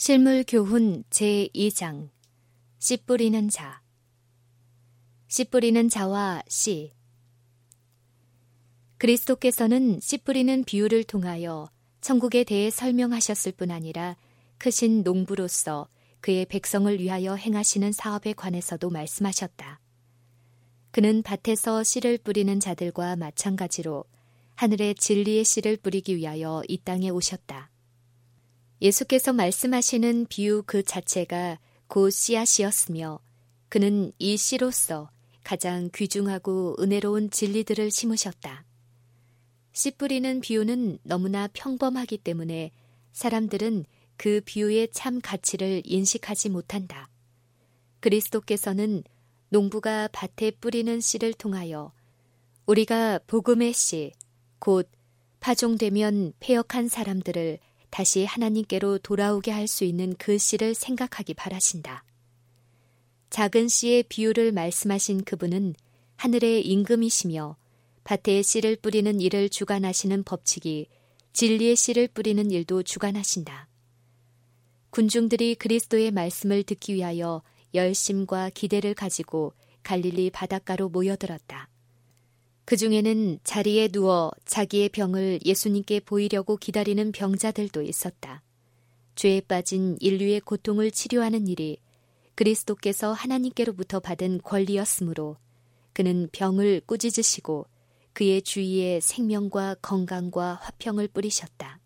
실물교훈 제2장 씨 뿌리는 자. 씨 뿌리는 자와 씨. 그리스도께서는 씨 뿌리는 비유를 통하여 천국에 대해 설명하셨을 뿐 아니라 크신 농부로서 그의 백성을 위하여 행하시는 사업에 관해서도 말씀하셨다. 그는 밭에서 씨를 뿌리는 자들과 마찬가지로 하늘의 진리의 씨를 뿌리기 위하여 이 땅에 오셨다. 예수께서 말씀하시는 비유 그 자체가 곧 씨앗이었으며 그는 이 씨로서 가장 귀중하고 은혜로운 진리들을 심으셨다. 씨 뿌리는 비유는 너무나 평범하기 때문에 사람들은 그 비유의 참 가치를 인식하지 못한다. 그리스도께서는 농부가 밭에 뿌리는 씨를 통하여 우리가 복음의 씨, 곧 파종되면 패역한 사람들을 다시 하나님께로 돌아오게 할 수 있는 그 씨를 생각하기 바라신다. 작은 씨의 비유를 말씀하신 그분은 하늘의 임금이시며 밭에 씨를 뿌리는 일을 주관하시는 법칙이 진리의 씨를 뿌리는 일도 주관하신다. 군중들이 그리스도의 말씀을 듣기 위하여 열심과 기대를 가지고 갈릴리 바닷가로 모여들었다. 그 중에는 자리에 누워 자기의 병을 예수님께 보이려고 기다리는 병자들도 있었다. 죄에 빠진 인류의 고통을 치료하는 일이 그리스도께서 하나님께로부터 받은 권리였으므로 그는 병을 꾸짖으시고 그의 주위에 생명과 건강과 화평을 뿌리셨다.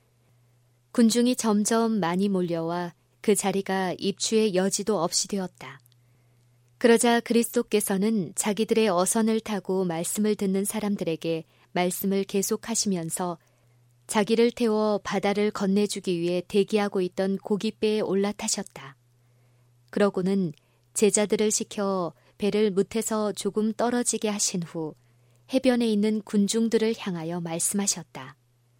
군중이 점점 많이 몰려와 그 자리가 입추의 여지도 없이 되었다. 그러자 그리스도께서는 자기들의 어선을 타고 말씀을 듣는 사람들에게 말씀을 계속하시면서 자기를 태워 바다를 건네주기 위해 대기하고 있던 고깃배에 올라타셨다. 그러고는 제자들을 시켜 배를 뭇에서 조금 떨어지게 하신 후 해변에 있는 군중들을 향하여 말씀하셨다.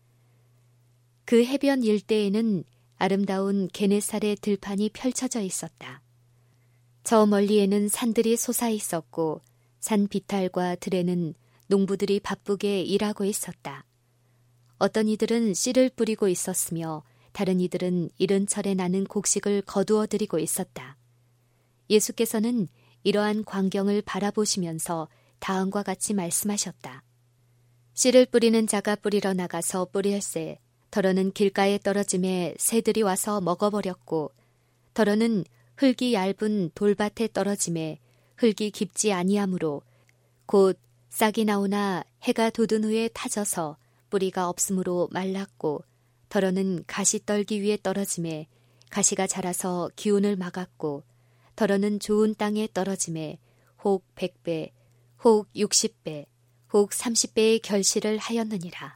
그 해변 일대에는 아름다운 게네사렛 들판이 펼쳐져 있었다. 저 멀리에는 산들이 솟아 있었고 산 비탈과 들에는 농부들이 바쁘게 일하고 있었다. 어떤 이들은 씨를 뿌리고 있었으며 다른 이들은 이른 철에 나는 곡식을 거두어 들이고 있었다. 예수께서는 이러한 광경을 바라보시면서 다음과 같이 말씀하셨다. 씨를 뿌리는 자가 뿌리러 나가서 뿌릴새 더러는 길가에 떨어짐에 새들이 와서 먹어버렸고 더러는 흙이 얇은 돌밭에 떨어짐에 흙이 깊지 아니하므로 곧 싹이 나오나 해가 돋은 후에 타져서 뿌리가 없으므로 말랐고 더러는 가시 떨기 위에 떨어짐에 가시가 자라서 기운을 막았고 더러는 좋은 땅에 떨어짐에 혹 100배, 혹 60배, 혹 30배의 결실을 하였느니라.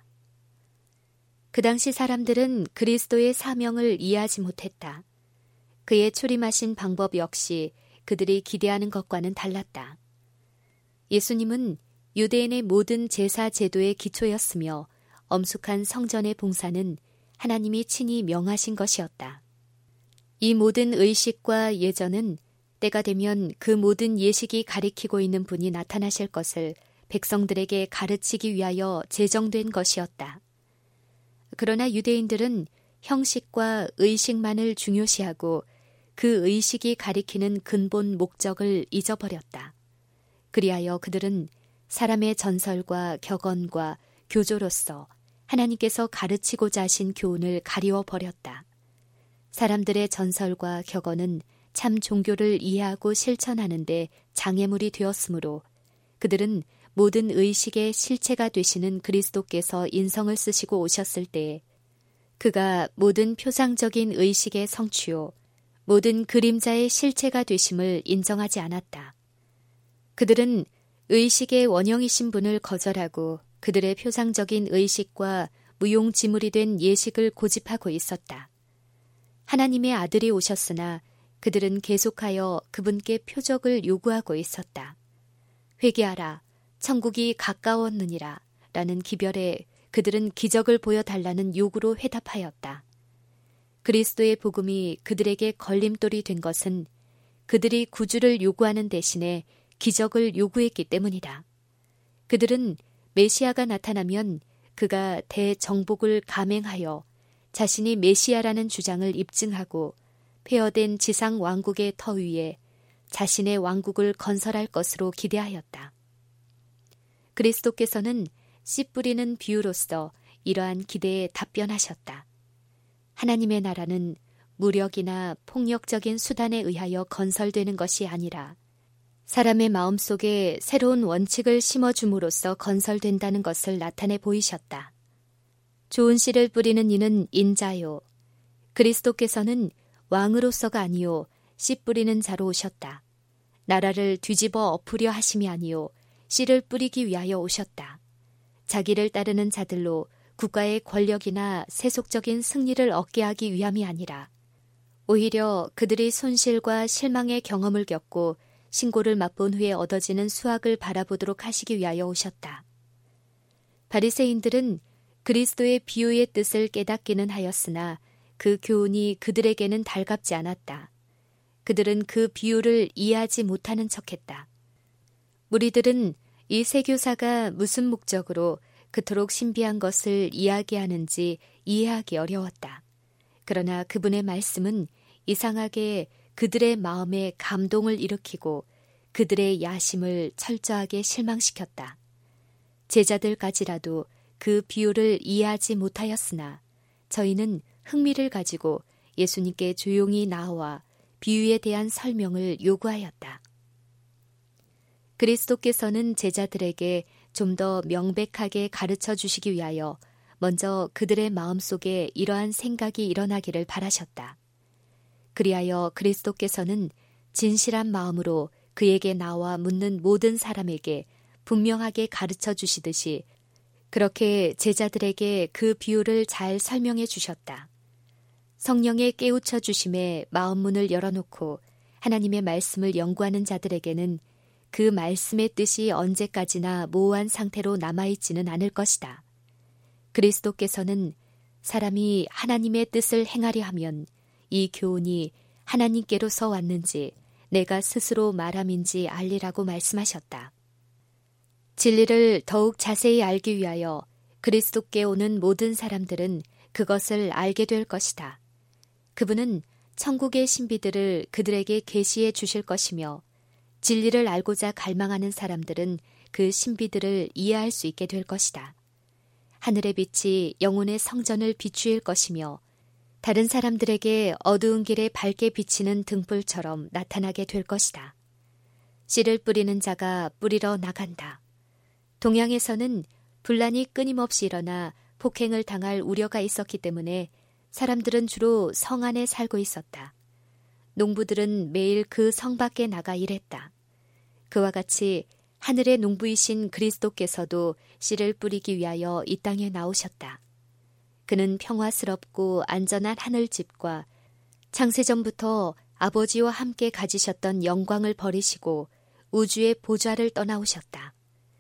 그 당시 사람들은 그리스도의 사명을 이해하지 못했다. 그의 출임하신 방법 역시 그들이 기대하는 것과는 달랐다. 예수님은 유대인의 모든 제사 제도의 기초였으며 엄숙한 성전의 봉사는 하나님이 친히 명하신 것이었다. 이 모든 의식과 예전은 때가 되면 그 모든 예식이 가리키고 있는 분이 나타나실 것을 백성들에게 가르치기 위하여 제정된 것이었다. 그러나 유대인들은 형식과 의식만을 중요시하고 그 의식이 가리키는 근본 목적을 잊어버렸다. 그리하여 그들은 사람의 전설과 격언과 교조로서 하나님께서 가르치고자 하신 교훈을 가리워 버렸다. 사람들의 전설과 격언은 참 종교를 이해하고 실천하는 데 장애물이 되었으므로 그들은 모든 의식의 실체가 되시는 그리스도께서 인성을 쓰시고 오셨을 때에 그가 모든 표상적인 의식의 성취요 모든 그림자의 실체가 되심을 인정하지 않았다. 그들은 의식의 원형이신 분을 거절하고 그들의 표상적인 의식과 무용지물이 된 예식을 고집하고 있었다. 하나님의 아들이 오셨으나 그들은 계속하여 그분께 표적을 요구하고 있었다. 회개하라, 천국이 가까웠느니라 라는 기별에 그들은 기적을 보여달라는 요구로 회답하였다. 그리스도의 복음이 그들에게 걸림돌이 된 것은 그들이 구주를 요구하는 대신에 기적을 요구했기 때문이다. 그들은 메시아가 나타나면 그가 대정복을 감행하여 자신이 메시아라는 주장을 입증하고 폐허된 지상 왕국의 터 위에 자신의 왕국을 건설할 것으로 기대하였다. 그리스도께서는 씨 뿌리는 비유로서 이러한 기대에 답변하셨다. 하나님의 나라는 무력이나 폭력적인 수단에 의하여 건설되는 것이 아니라 사람의 마음속에 새로운 원칙을 심어줌으로써 건설된다는 것을 나타내 보이셨다. 좋은 씨를 뿌리는 이는 인자요. 그리스도께서는 왕으로서가 아니요 씨 뿌리는 자로 오셨다. 나라를 뒤집어 엎으려 하심이 아니요 씨를 뿌리기 위하여 오셨다. 자기를 따르는 자들로 국가의 권력이나 세속적인 승리를 얻게 하기 위함이 아니라 오히려 그들이 손실과 실망의 경험을 겪고 신고를 맛본 후에 얻어지는 수확을 바라보도록 하시기 위하여 오셨다. 바리새인들은 그리스도의 비유의 뜻을 깨닫기는 하였으나 그 교훈이 그들에게는 달갑지 않았다. 그들은 그 비유를 이해하지 못하는 척했다. 무리들은 이 세교사가 무슨 목적으로 그토록 신비한 것을 이야기하는지 이해하기 어려웠다. 그러나 그분의 말씀은 이상하게 그들의 마음에 감동을 일으키고 그들의 야심을 철저하게 실망시켰다. 제자들까지라도 그 비유를 이해하지 못하였으나 저희는 흥미를 가지고 예수님께 조용히 나와 비유에 대한 설명을 요구하였다. 그리스도께서는 제자들에게 좀 더 명백하게 가르쳐 주시기 위하여 먼저 그들의 마음속에 이러한 생각이 일어나기를 바라셨다. 그리하여 그리스도께서는 진실한 마음으로 그에게 나와 묻는 모든 사람에게 분명하게 가르쳐 주시듯이 그렇게 제자들에게 그 비유를 잘 설명해 주셨다. 성령의 깨우쳐 주심에 마음 문을 열어놓고 하나님의 말씀을 연구하는 자들에게는 그 말씀의 뜻이 언제까지나 모호한 상태로 남아있지는 않을 것이다. 그리스도께서는 사람이 하나님의 뜻을 행하려 하면 이 교훈이 하나님께로서 왔는지 내가 스스로 말함인지 알리라고 말씀하셨다. 진리를 더욱 자세히 알기 위하여 그리스도께 오는 모든 사람들은 그것을 알게 될 것이다. 그분은 천국의 신비들을 그들에게 계시해 주실 것이며 진리를 알고자 갈망하는 사람들은 그 신비들을 이해할 수 있게 될 것이다. 하늘의 빛이 영혼의 성전을 비추일 것이며 다른 사람들에게 어두운 길에 밝게 비치는 등불처럼 나타나게 될 것이다. 씨를 뿌리는 자가 뿌리러 나간다. 동양에서는 분란이 끊임없이 일어나 폭행을 당할 우려가 있었기 때문에 사람들은 주로 성 안에 살고 있었다. 농부들은 매일 그 성 밖에 나가 일했다. 그와 같이 하늘의 농부이신 그리스도께서도 씨를 뿌리기 위하여 이 땅에 나오셨다. 그는 평화스럽고 안전한 하늘집과 창세전부터 아버지와 함께 가지셨던 영광을 버리시고 우주의 보좌를 떠나오셨다.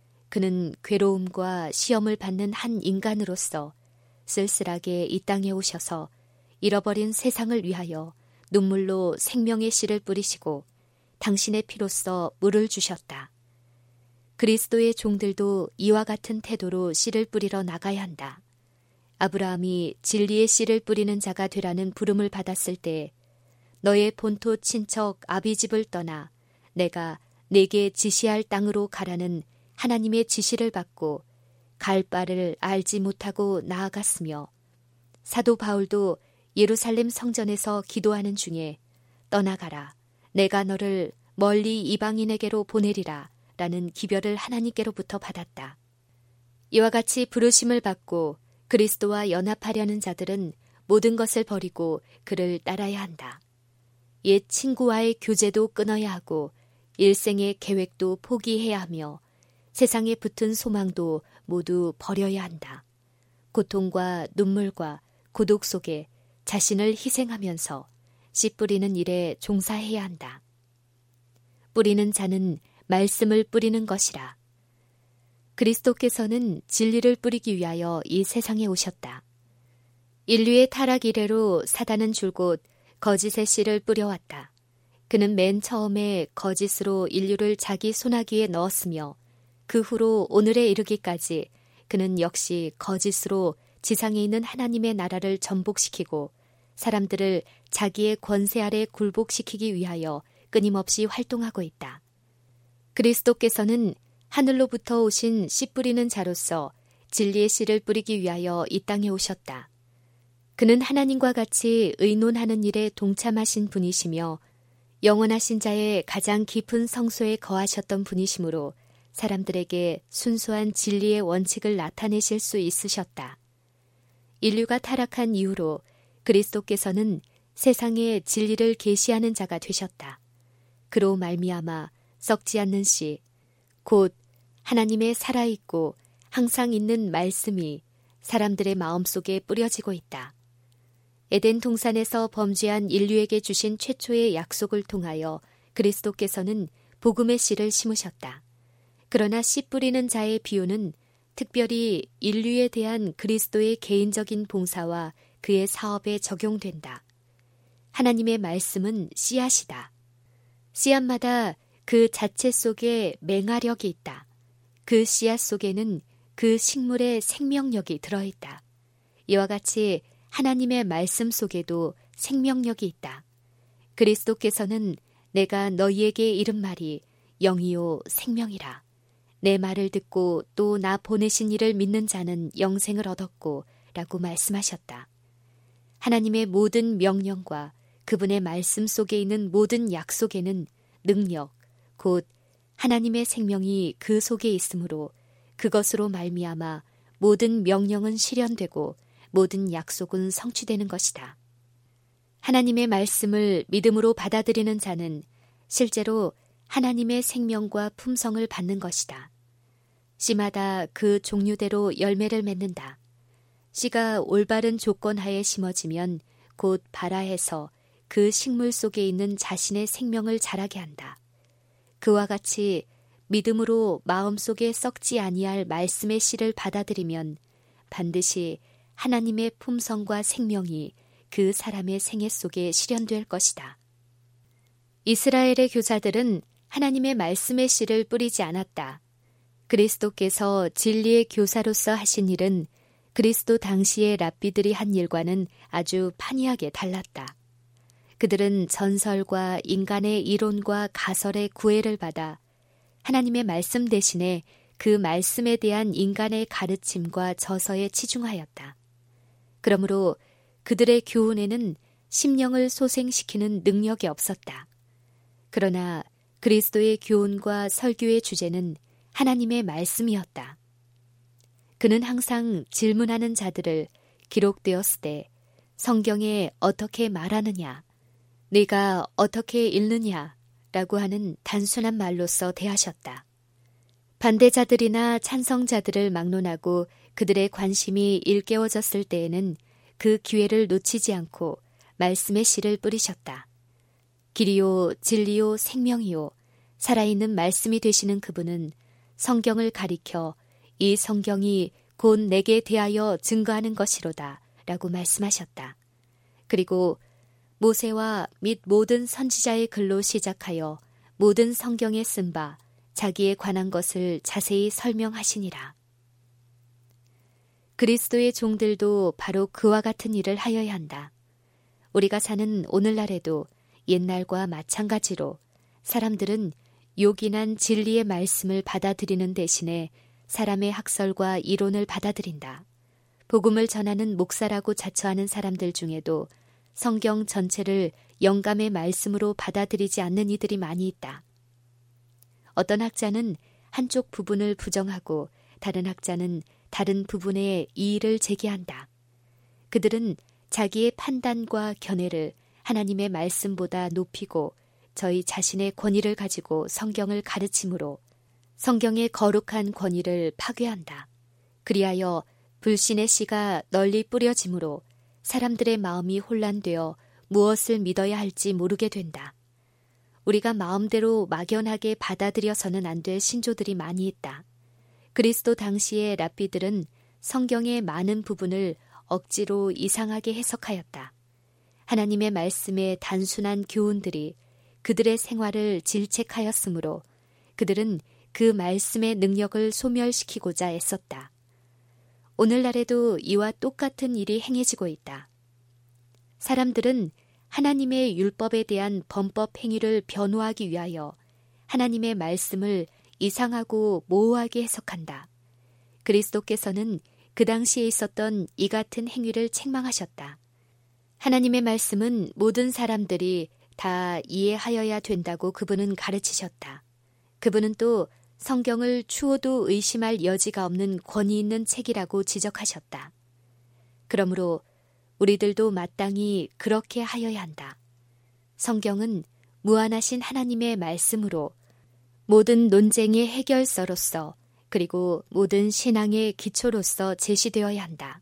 그는 괴로움과 시험을 받는 한 인간으로서 쓸쓸하게 이 땅에 오셔서 잃어버린 세상을 위하여 눈물로 생명의 씨를 뿌리시고 당신의 피로써 물을 주셨다. 그리스도의 종들도 이와 같은 태도로 씨를 뿌리러 나가야 한다. 아브라함이 진리의 씨를 뿌리는 자가 되라는 부름을 받았을 때 너의 본토 친척 아비집을 떠나 내가 내게 지시할 땅으로 가라는 하나님의 지시를 받고 갈 바를 알지 못하고 나아갔으며 사도 바울도 예루살렘 성전에서 기도하는 중에 떠나가라 내가 너를 멀리 이방인에게로 보내리라 라는 기별을 하나님께로부터 받았다. 이와 같이 부르심을 받고 그리스도와 연합하려는 자들은 모든 것을 버리고 그를 따라야 한다. 옛 친구와의 교제도 끊어야 하고 일생의 계획도 포기해야 하며 세상에 붙은 소망도 모두 버려야 한다. 고통과 눈물과 고독 속에 자신을 희생하면서 씨 뿌리는 일에 종사해야 한다. 뿌리는 자는 말씀을 뿌리는 것이라. 그리스도께서는 진리를 뿌리기 위하여 이 세상에 오셨다. 인류의 타락 이래로 사단은 줄곧 거짓의 씨를 뿌려왔다. 그는 맨 처음에 거짓으로 인류를 자기 손아귀에 넣었으며 그 후로 오늘에 이르기까지 그는 역시 거짓으로 지상에 있는 하나님의 나라를 전복시키고 사람들을 자기의 권세 아래 굴복시키기 위하여 끊임없이 활동하고 있다. 그리스도께서는 하늘로부터 오신 씨 뿌리는 자로서 진리의 씨를 뿌리기 위하여 이 땅에 오셨다. 그는 하나님과 같이 의논하는 일에 동참하신 분이시며 영원하신 자의 가장 깊은 성소에 거하셨던 분이시므로 사람들에게 순수한 진리의 원칙을 나타내실 수 있으셨다. 인류가 타락한 이후로 그리스도께서는 세상에 진리를 계시하는 자가 되셨다. 그로 말미암아 썩지 않는 씨, 곧 하나님의 살아있고 항상 있는 말씀이 사람들의 마음속에 뿌려지고 있다. 에덴 동산에서 범죄한 인류에게 주신 최초의 약속을 통하여 그리스도께서는 복음의 씨를 심으셨다. 그러나 씨 뿌리는 자의 비유는 특별히 인류에 대한 그리스도의 개인적인 봉사와 그의 사업에 적용된다. 하나님의 말씀은 씨앗이다. 씨앗마다 그 자체 속에 맹아력이 있다. 그 씨앗 속에는 그 식물의 생명력이 들어있다. 이와 같이 하나님의 말씀 속에도 생명력이 있다. 그리스도께서는 내가 너희에게 이른 말이 영이요 생명이라. 내 말을 듣고 또 나 보내신 이를 믿는 자는 영생을 얻었고 라고 말씀하셨다. 하나님의 모든 명령과 그분의 말씀 속에 있는 모든 약속에는 능력, 곧 하나님의 생명이 그 속에 있으므로 그것으로 말미암아 모든 명령은 실현되고 모든 약속은 성취되는 것이다. 하나님의 말씀을 믿음으로 받아들이는 자는 실제로 하나님의 생명과 품성을 받는 것이다. 씨마다 그 종류대로 열매를 맺는다. 씨가 올바른 조건 하에 심어지면 곧 발아해서 그 식물 속에 있는 자신의 생명을 자라게 한다. 그와 같이 믿음으로 마음속에 썩지 아니할 말씀의 씨를 받아들이면 반드시 하나님의 품성과 생명이 그 사람의 생애 속에 실현될 것이다. 이스라엘의 교사들은 하나님의 말씀의 씨를 뿌리지 않았다. 그리스도께서 진리의 교사로서 하신 일은 그리스도 당시의 랍비들이 한 일과는 아주 판이하게 달랐다. 그들은 전설과 인간의 이론과 가설의 구애를 받아 하나님의 말씀 대신에 그 말씀에 대한 인간의 가르침과 저서에 치중하였다. 그러므로 그들의 교훈에는 심령을 소생시키는 능력이 없었다. 그러나 그리스도의 교훈과 설교의 주제는 하나님의 말씀이었다. 그는 항상 질문하는 자들을 기록되었을 때 성경에 어떻게 말하느냐, 네가 어떻게 읽느냐 라고 하는 단순한 말로써 대하셨다. 반대자들이나 찬성자들을 막론하고 그들의 관심이 일깨워졌을 때에는 그 기회를 놓치지 않고 말씀의 씨를 뿌리셨다. 길이요 진리요 생명이요 살아있는 말씀이 되시는 그분은 성경을 가리켜 이 성경이 곧 내게 대하여 증거하는 것이로다 라고 말씀하셨다. 그리고 모세와 및 모든 선지자의 글로 시작하여 모든 성경에 쓴 바 자기에 관한 것을 자세히 설명하시니라. 그리스도의 종들도 바로 그와 같은 일을 하여야 한다. 우리가 사는 오늘날에도 옛날과 마찬가지로 사람들은 요긴한 진리의 말씀을 받아들이는 대신에 사람의 학설과 이론을 받아들인다. 복음을 전하는 목사라고 자처하는 사람들 중에도 성경 전체를 영감의 말씀으로 받아들이지 않는 이들이 많이 있다. 어떤 학자는 한쪽 부분을 부정하고 다른 학자는 다른 부분에 이의를 제기한다. 그들은 자기의 판단과 견해를 하나님의 말씀보다 높이고 저희 자신의 권위를 가지고 성경을 가르침으로 성경의 거룩한 권위를 파괴한다. 그리하여 불신의 씨가 널리 뿌려짐으로 사람들의 마음이 혼란되어 무엇을 믿어야 할지 모르게 된다. 우리가 마음대로 막연하게 받아들여서는 안 될 신조들이 많이 있다. 그리스도 당시의 랍비들은 성경의 많은 부분을 억지로 이상하게 해석하였다. 하나님의 말씀의 단순한 교훈들이 그들의 생활을 질책하였으므로 그들은 그 말씀의 능력을 소멸시키고자 애썼다. 오늘날에도 이와 똑같은 일이 행해지고 있다. 사람들은 하나님의 율법에 대한 범법 행위를 변호하기 위하여 하나님의 말씀을 이상하고 모호하게 해석한다. 그리스도께서는 그 당시에 있었던 이 같은 행위를 책망하셨다. 하나님의 말씀은 모든 사람들이 다 이해하여야 된다고 그분은 가르치셨다. 그분은 또 성경을 추호도 의심할 여지가 없는 권위 있는 책이라고 지적하셨다. 그러므로 우리들도 마땅히 그렇게 하여야 한다. 성경은 무한하신 하나님의 말씀으로 모든 논쟁의 해결서로서 그리고 모든 신앙의 기초로서 제시되어야 한다.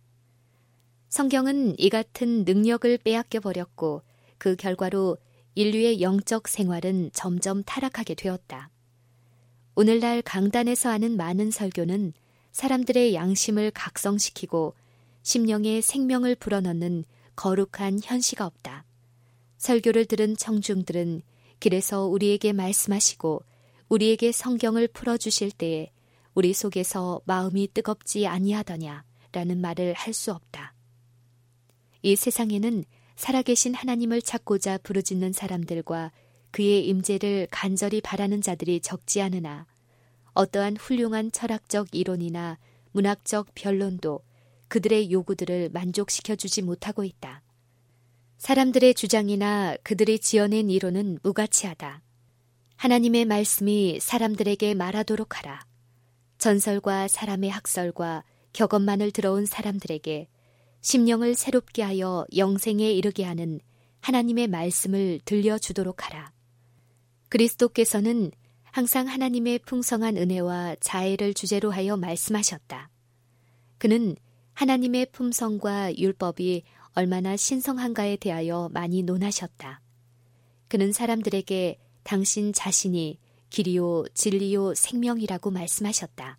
성경은 이 같은 능력을 빼앗겨 버렸고 그 결과로 인류의 영적 생활은 점점 타락하게 되었다. 오늘날 강단에서 하는 많은 설교는 사람들의 양심을 각성시키고 심령에 생명을 불어넣는 거룩한 현시가 없다. 설교를 들은 청중들은 길에서 우리에게 말씀하시고 우리에게 성경을 풀어주실 때에 우리 속에서 마음이 뜨겁지 아니하더냐라는 말을 할 수 없다. 이 세상에는 살아계신 하나님을 찾고자 부르짖는 사람들과 그의 임재를 간절히 바라는 자들이 적지 않으나 어떠한 훌륭한 철학적 이론이나 문학적 변론도 그들의 요구들을 만족시켜주지 못하고 있다. 사람들의 주장이나 그들이 지어낸 이론은 무가치하다. 하나님의 말씀이 사람들에게 말하도록 하라. 전설과 사람의 학설과 격언만을 들어온 사람들에게 심령을 새롭게 하여 영생에 이르게 하는 하나님의 말씀을 들려주도록 하라. 그리스도께서는 항상 하나님의 풍성한 은혜와 자애를 주제로 하여 말씀하셨다. 그는 하나님의 품성과 율법이 얼마나 신성한가에 대하여 많이 논하셨다. 그는 사람들에게 당신 자신이 길이요 진리요 생명이라고 말씀하셨다.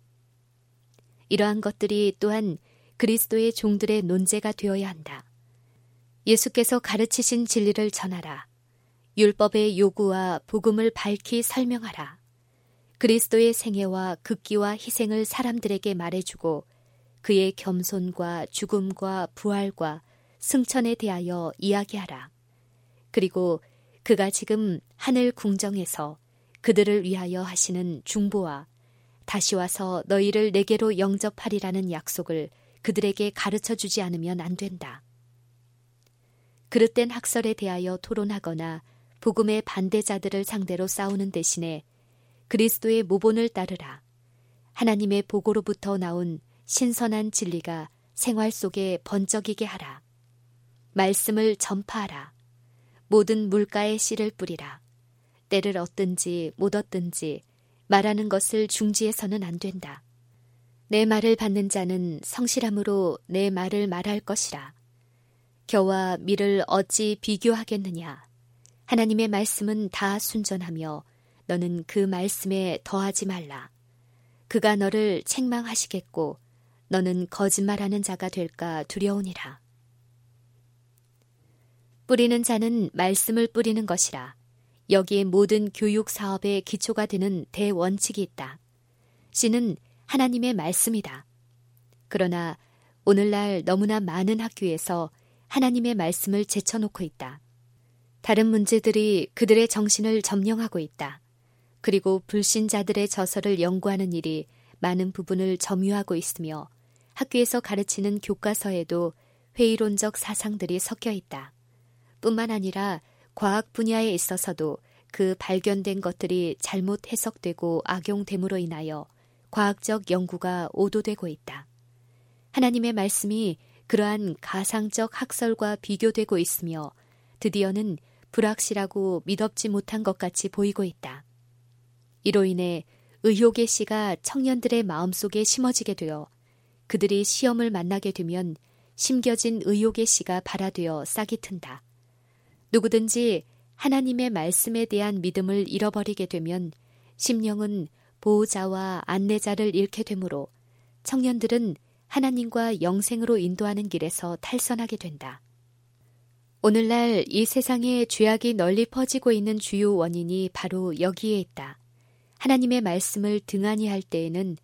이러한 것들이 또한 그리스도의 종들의 논제가 되어야 한다. 예수께서 가르치신 진리를 전하라. 율법의 요구와 복음을 밝히 설명하라. 그리스도의 생애와 극기와 희생을 사람들에게 말해주고 그의 겸손과 죽음과 부활과 승천에 대하여 이야기하라. 그리고 그가 지금 하늘 궁정에서 그들을 위하여 하시는 중보와 다시 와서 너희를 내게로 영접하리라는 약속을 그들에게 가르쳐주지 않으면 안 된다. 그릇된 학설에 대하여 토론하거나 복음의 반대자들을 상대로 싸우는 대신에 그리스도의 모본을 따르라. 하나님의 보고로부터 나온 신선한 진리가 생활 속에 번쩍이게 하라. 말씀을 전파하라. 모든 물가에 씨를 뿌리라. 때를 얻든지 못 얻든지 말하는 것을 중지해서는 안 된다. 내 말을 받는 자는 성실함으로 내 말을 말할 것이라. 겨와 밀을 어찌 비교하겠느냐. 하나님의 말씀은 다 순전하며 너는 그 말씀에 더하지 말라. 그가 너를 책망하시겠고 너는 거짓말하는 자가 될까 두려우니라. 뿌리는 자는 말씀을 뿌리는 것이라. 여기에 모든 교육 사업의 기초가 되는 대원칙이 있다. 씨는 하나님의 말씀이다. 그러나 오늘날 너무나 많은 학교에서 하나님의 말씀을 제쳐놓고 있다. 다른 문제들이 그들의 정신을 점령하고 있다. 그리고 불신자들의 저서를 연구하는 일이 많은 부분을 점유하고 있으며 학교에서 가르치는 교과서에도 회의론적 사상들이 섞여 있다. 뿐만 아니라 과학 분야에 있어서도 그 발견된 것들이 잘못 해석되고 악용됨으로 인하여 과학적 연구가 오도되고 있다. 하나님의 말씀이 그러한 가상적 학설과 비교되고 있으며 드디어는 불확실하고 믿업지 못한 것 같이 보이고 있다. 이로 인해 의혹의 씨가 청년들의 마음속에 심어지게 되어 그들이 시험을 만나게 되면 심겨진 의혹의 씨가 발아되어 싹이 튼다. 누구든지 하나님의 말씀에 대한 믿음을 잃어버리게 되면 심령은 보호자와 안내자를 잃게 되므로 청년들은 하나님과 영생으로 인도하는 길에서 탈선하게 된다. 오늘날 이 세상에 죄악이 널리 퍼지고 있는 주요 원인이 바로 여기에 있다. 하나님의 말씀을 등한히 할 때에는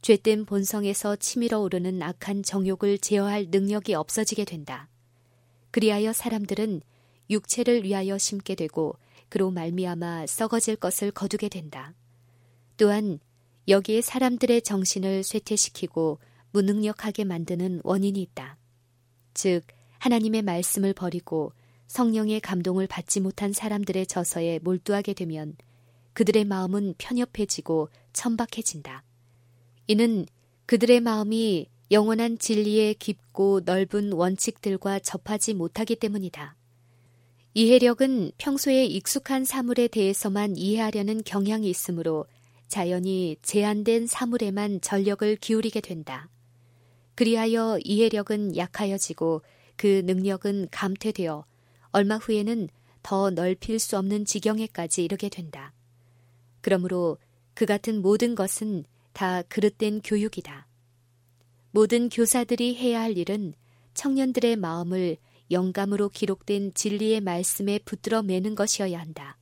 죄된 본성에서 치밀어 오르는 악한 정욕을 제어할 능력이 없어지게 된다. 그리하여 사람들은 육체를 위하여 심게 되고 그로 말미암아 썩어질 것을 거두게 된다. 또한 여기에 사람들의 정신을 쇠퇴시키고 무능력하게 만드는 원인이 있다. 즉 하나님의 말씀을 버리고 성령의 감동을 받지 못한 사람들의 저서에 몰두하게 되면 그들의 마음은 편협해지고 천박해진다. 이는 그들의 마음이 영원한 진리의 깊고 넓은 원칙들과 접하지 못하기 때문이다. 이해력은 평소에 익숙한 사물에 대해서만 이해하려는 경향이 있으므로 자연히 제한된 사물에만 전력을 기울이게 된다. 그리하여 이해력은 약하여지고 그 능력은 감퇴되어 얼마 후에는 더 넓힐 수 없는 지경에까지 이르게 된다. 그러므로 그 같은 모든 것은 다 그릇된 교육이다. 모든 교사들이 해야 할 일은 청년들의 마음을 영감으로 기록된 진리의 말씀에 붙들어 매는 것이어야 한다.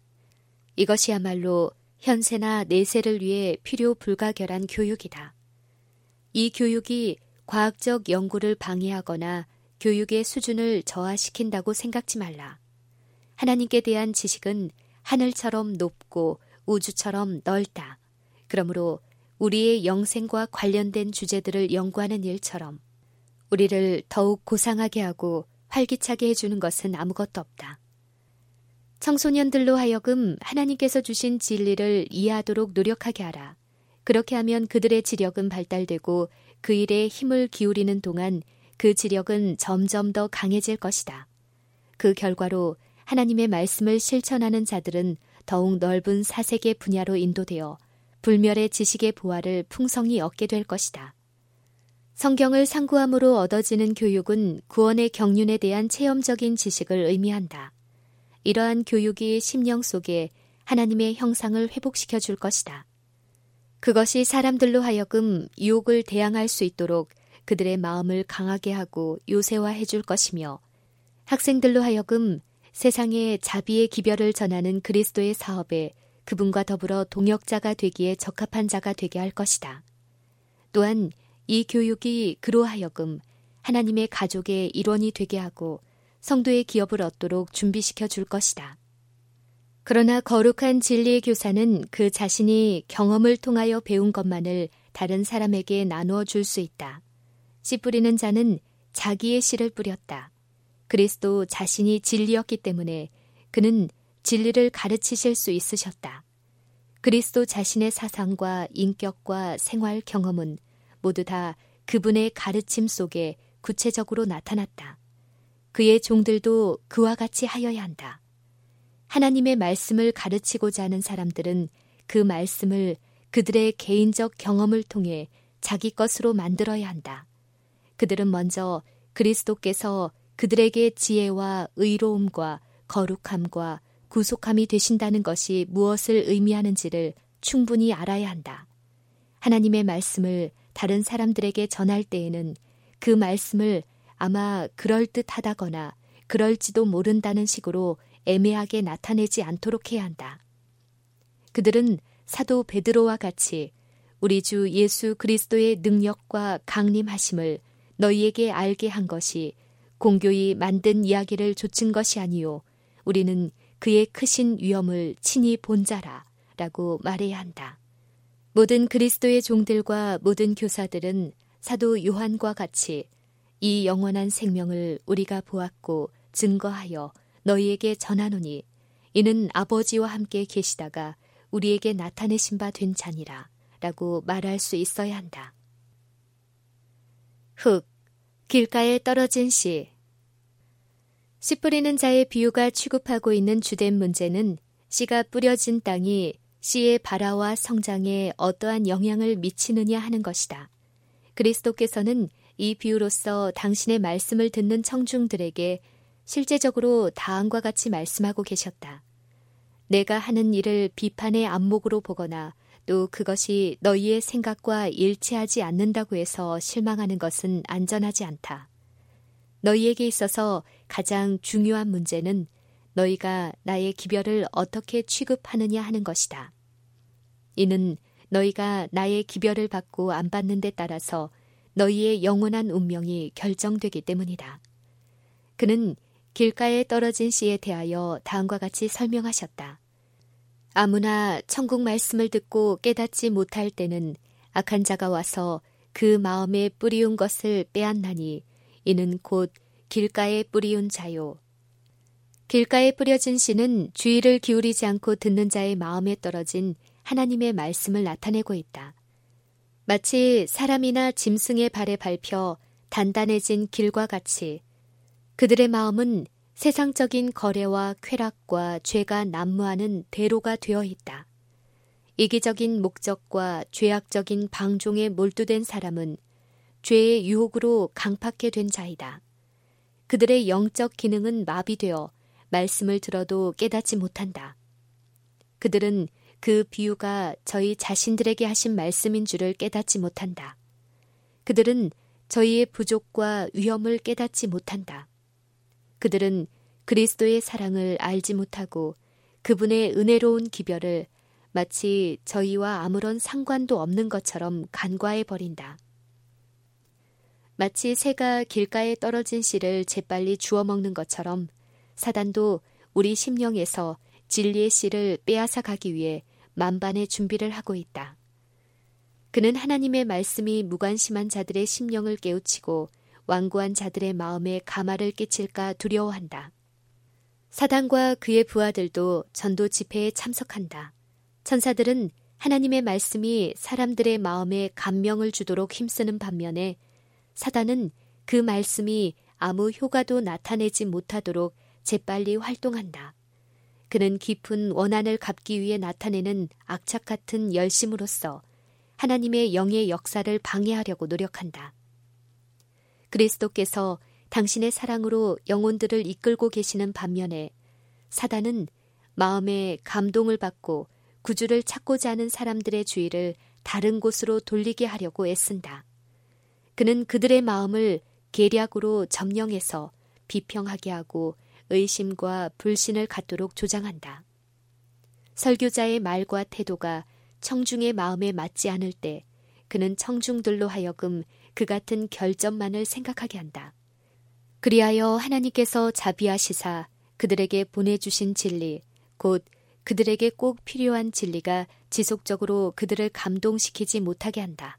이것이야말로 현세나 내세를 위해 필요 불가결한 교육이다. 이 교육이 과학적 연구를 방해하거나 교육의 수준을 저하시킨다고 생각지 말라. 하나님께 대한 지식은 하늘처럼 높고 우주처럼 넓다. 그러므로 우리의 영생과 관련된 주제들을 연구하는 일처럼 우리를 더욱 고상하게 하고 활기차게 해주는 것은 아무것도 없다. 청소년들로 하여금 하나님께서 주신 진리를 이해하도록 노력하게 하라. 그렇게 하면 그들의 지력은 발달되고 그 일에 힘을 기울이는 동안 그 지력은 점점 더 강해질 것이다. 그 결과로 하나님의 말씀을 실천하는 자들은 더욱 넓은 사색의 분야로 인도되어 불멸의 지식의 보화를 풍성히 얻게 될 것이다. 성경을 상고함으로 얻어지는 교육은 구원의 경륜에 대한 체험적인 지식을 의미한다. 이러한 교육이 심령 속에 하나님의 형상을 회복시켜 줄 것이다. 그것이 사람들로 하여금 유혹을 대항할 수 있도록 그들의 마음을 강하게 하고 요새화해 줄 것이며 학생들로 하여금 세상의 자비의 기별을 전하는 그리스도의 사업에 그분과 더불어 동역자가 되기에 적합한 자가 되게 할 것이다. 또한 이 교육이 그로 하여금 하나님의 가족의 일원이 되게 하고 성도의 기업을 얻도록 준비시켜 줄 것이다. 그러나 거룩한 진리의 교사는 그 자신이 경험을 통하여 배운 것만을 다른 사람에게 나누어 줄 수 있다. 씨 뿌리는 자는 자기의 씨를 뿌렸다. 그리스도 자신이 진리였기 때문에 그는 진리를 가르치실 수 있으셨다. 그리스도 자신의 사상과 인격과 생활 경험은 모두 다 그분의 가르침 속에 구체적으로 나타났다. 그의 종들도 그와 같이 하여야 한다. 하나님의 말씀을 가르치고자 하는 사람들은 그 말씀을 그들의 개인적 경험을 통해 자기 것으로 만들어야 한다. 그들은 먼저 그리스도께서 그들에게 지혜와 의로움과 거룩함과 구속함이 되신다는 것이 무엇을 의미하는지를 충분히 알아야 한다. 하나님의 말씀을 다른 사람들에게 전할 때에는 그 말씀을 아마 그럴듯하다거나 그럴지도 모른다는 식으로 애매하게 나타내지 않도록 해야 한다. 그들은 사도 베드로와 같이 우리 주 예수 그리스도의 능력과 강림하심을 너희에게 알게 한 것이 공교히 만든 이야기를 조친 것이 아니요 우리는 그의 크신 위엄을 친히 본 자라 라고 말해야 한다. 모든 그리스도의 종들과 모든 교사들은 사도 요한과 같이 이 영원한 생명을 우리가 보았고 증거하여 너희에게 전하노니 이는 아버지와 함께 계시다가 우리에게 나타내신 바 된 자니라 라고 말할 수 있어야 한다. 흙, 길가에 떨어진 씨. 씨 뿌리는 자의 비유가 취급하고 있는 주된 문제는 씨가 뿌려진 땅이 씨의 발화와 성장에 어떠한 영향을 미치느냐 하는 것이다. 그리스도께서는 이 비유로서 당신의 말씀을 듣는 청중들에게 실제적으로 다음과 같이 말씀하고 계셨다. 내가 하는 일을 비판의 안목으로 보거나 또 그것이 너희의 생각과 일치하지 않는다고 해서 실망하는 것은 안전하지 않다. 너희에게 있어서 가장 중요한 문제는 너희가 나의 기별을 어떻게 취급하느냐 하는 것이다. 이는 너희가 나의 기별을 받고 안 받는 데 따라서 너희의 영원한 운명이 결정되기 때문이다. 그는 길가에 떨어진 씨에 대하여 다음과 같이 설명하셨다. 아무나 천국 말씀을 듣고 깨닫지 못할 때는 악한 자가 와서 그 마음에 뿌리운 것을 빼앗나니 이는 곧 길가에 뿌리운 자요. 길가에 뿌려진 씨는 주의를 기울이지 않고 듣는 자의 마음에 떨어진 하나님의 말씀을 나타내고 있다. 마치 사람이나 짐승의 발에 밟혀 단단해진 길과 같이 그들의 마음은 세상적인 거래와 쾌락과 죄가 난무하는 대로가 되어 있다. 이기적인 목적과 죄악적인 방종에 몰두된 사람은 죄의 유혹으로 강팍해 된 자이다. 그들의 영적 기능은 마비되어 말씀을 들어도 깨닫지 못한다. 그들은 그 비유가 저희 자신들에게 하신 말씀인 줄을 깨닫지 못한다. 그들은 저희의 부족과 위험을 깨닫지 못한다. 그들은 그리스도의 사랑을 알지 못하고 그분의 은혜로운 기별을 마치 저희와 아무런 상관도 없는 것처럼 간과해 버린다. 마치 새가 길가에 떨어진 씨를 재빨리 주워 먹는 것처럼 사단도 우리 심령에서 진리의 씨를 빼앗아 가기 위해 만반의 준비를 하고 있다. 그는 하나님의 말씀이 무관심한 자들의 심령을 깨우치고 완고한 자들의 마음에 가마를 끼칠까 두려워한다. 사단과 그의 부하들도 전도 집회에 참석한다. 천사들은 하나님의 말씀이 사람들의 마음에 감명을 주도록 힘쓰는 반면에 사단은 그 말씀이 아무 효과도 나타내지 못하도록 재빨리 활동한다. 그는 깊은 원한을 갚기 위해 나타내는 악착 같은 열심으로써 하나님의 영의 역사를 방해하려고 노력한다. 그리스도께서 당신의 사랑으로 영혼들을 이끌고 계시는 반면에 사단은 마음에 감동을 받고 구주를 찾고자 하는 사람들의 주의를 다른 곳으로 돌리게 하려고 애쓴다. 그는 그들의 마음을 계략으로 점령해서 비평하게 하고 의심과 불신을 갖도록 조장한다. 설교자의 말과 태도가 청중의 마음에 맞지 않을 때 그는 청중들로 하여금 그 같은 결점만을 생각하게 한다. 그리하여 하나님께서 자비하시사 그들에게 보내주신 진리, 곧 그들에게 꼭 필요한 진리가 지속적으로 그들을 감동시키지 못하게 한다.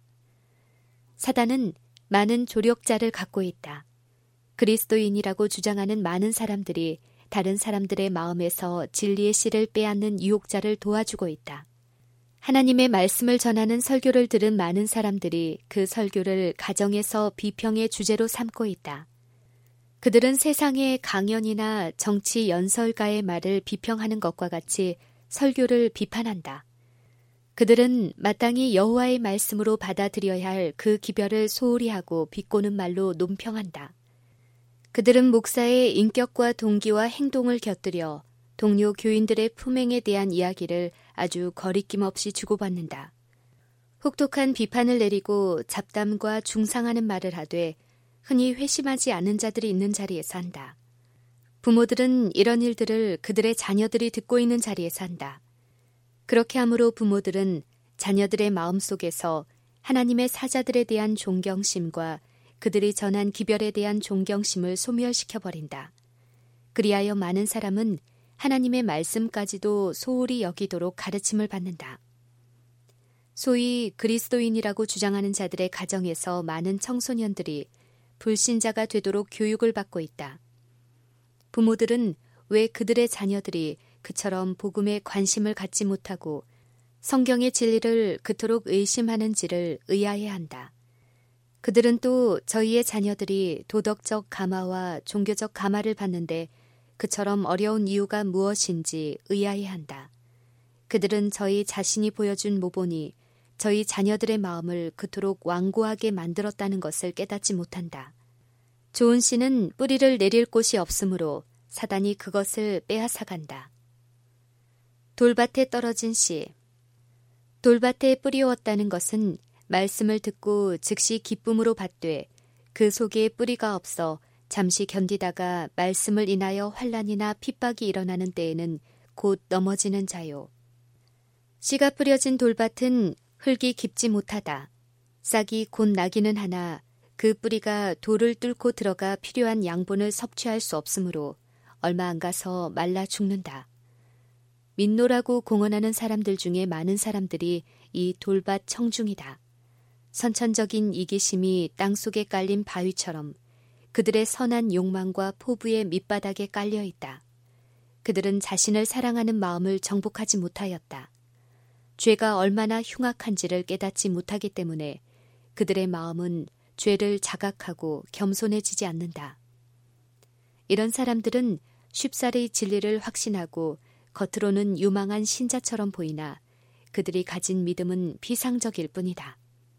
사단은 많은 조력자를 갖고 있다. 그리스도인이라고 주장하는 많은 사람들이 다른 사람들의 마음에서 진리의 씨를 빼앗는 유혹자를 도와주고 있다. 하나님의 말씀을 전하는 설교를 들은 많은 사람들이 그 설교를 가정에서 비평의 주제로 삼고 있다. 그들은 세상의 강연이나 정치 연설가의 말을 비평하는 것과 같이 설교를 비판한다. 그들은 마땅히 여호와의 말씀으로 받아들여야 할 그 기별을 소홀히 하고 비꼬는 말로 논평한다. 그들은 목사의 인격과 동기와 행동을 곁들여 동료 교인들의 품행에 대한 이야기를 아주 거리낌 없이 주고받는다. 혹독한 비판을 내리고 잡담과 중상하는 말을 하되 흔히 회심하지 않은 자들이 있는 자리에서 한다. 부모들은 이런 일들을 그들의 자녀들이 듣고 있는 자리에서 한다. 그렇게 함으로 부모들은 자녀들의 마음속에서 하나님의 사자들에 대한 존경심과 그들이 전한 기별에 대한 존경심을 소멸시켜버린다. 그리하여 많은 사람은 하나님의 말씀까지도 소홀히 여기도록 가르침을 받는다. 소위 그리스도인이라고 주장하는 자들의 가정에서 많은 청소년들이 불신자가 되도록 교육을 받고 있다. 부모들은 왜 그들의 자녀들이 그처럼 복음에 관심을 갖지 못하고 성경의 진리를 그토록 의심하는지를 의아해한다. 그들은 또 저희의 자녀들이 도덕적 감화와 종교적 감화를 받는데 그처럼 어려운 이유가 무엇인지 의아해한다. 그들은 저희 자신이 보여준 모본이 저희 자녀들의 마음을 그토록 완고하게 만들었다는 것을 깨닫지 못한다. 좋은 씨는 뿌리를 내릴 곳이 없으므로 사단이 그것을 빼앗아간다. 돌밭에 떨어진 씨. 돌밭에 뿌리웠다는 것은 말씀을 듣고 즉시 기쁨으로 받되 그 속에 뿌리가 없어 잠시 견디다가 말씀을 인하여 환난이나 핍박이 일어나는 때에는 곧 넘어지는 자요. 씨가 뿌려진 돌밭은 흙이 깊지 못하다. 싹이 곧 나기는 하나 그 뿌리가 돌을 뚫고 들어가 필요한 양분을 섭취할 수 없으므로 얼마 안 가서 말라 죽는다. 민노라고 공언하는 사람들 중에 많은 사람들이 이 돌밭 청중이다. 선천적인 이기심이 땅속에 깔린 바위처럼 그들의 선한 욕망과 포부의 밑바닥에 깔려 있다. 그들은 자신을 사랑하는 마음을 정복하지 못하였다. 죄가 얼마나 흉악한지를 깨닫지 못하기 때문에 그들의 마음은 죄를 자각하고 겸손해지지 않는다. 이런 사람들은 쉽사리 진리를 확신하고 겉으로는 유망한 신자처럼 보이나 그들이 가진 믿음은 피상적일 뿐이다.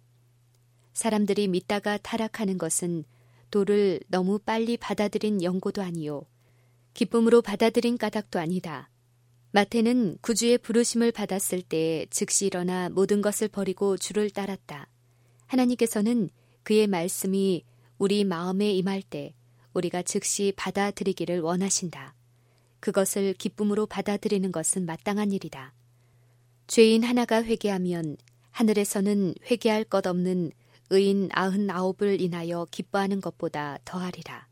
사람들이 믿다가 타락하는 것은 도를 너무 빨리 받아들인 연고도 아니요 기쁨으로 받아들인 까닭도 아니다. 마태는 구주의 부르심을 받았을 때 즉시 일어나 모든 것을 버리고 주를 따랐다. 하나님께서는 그의 말씀이 우리 마음에 임할 때 우리가 즉시 받아들이기를 원하신다. 그것을 기쁨으로 받아들이는 것은 마땅한 일이다. 죄인 하나가 회개하면 하늘에서는 회개할 것 없는 의인 99을 인하여 기뻐하는 것보다 더하리라.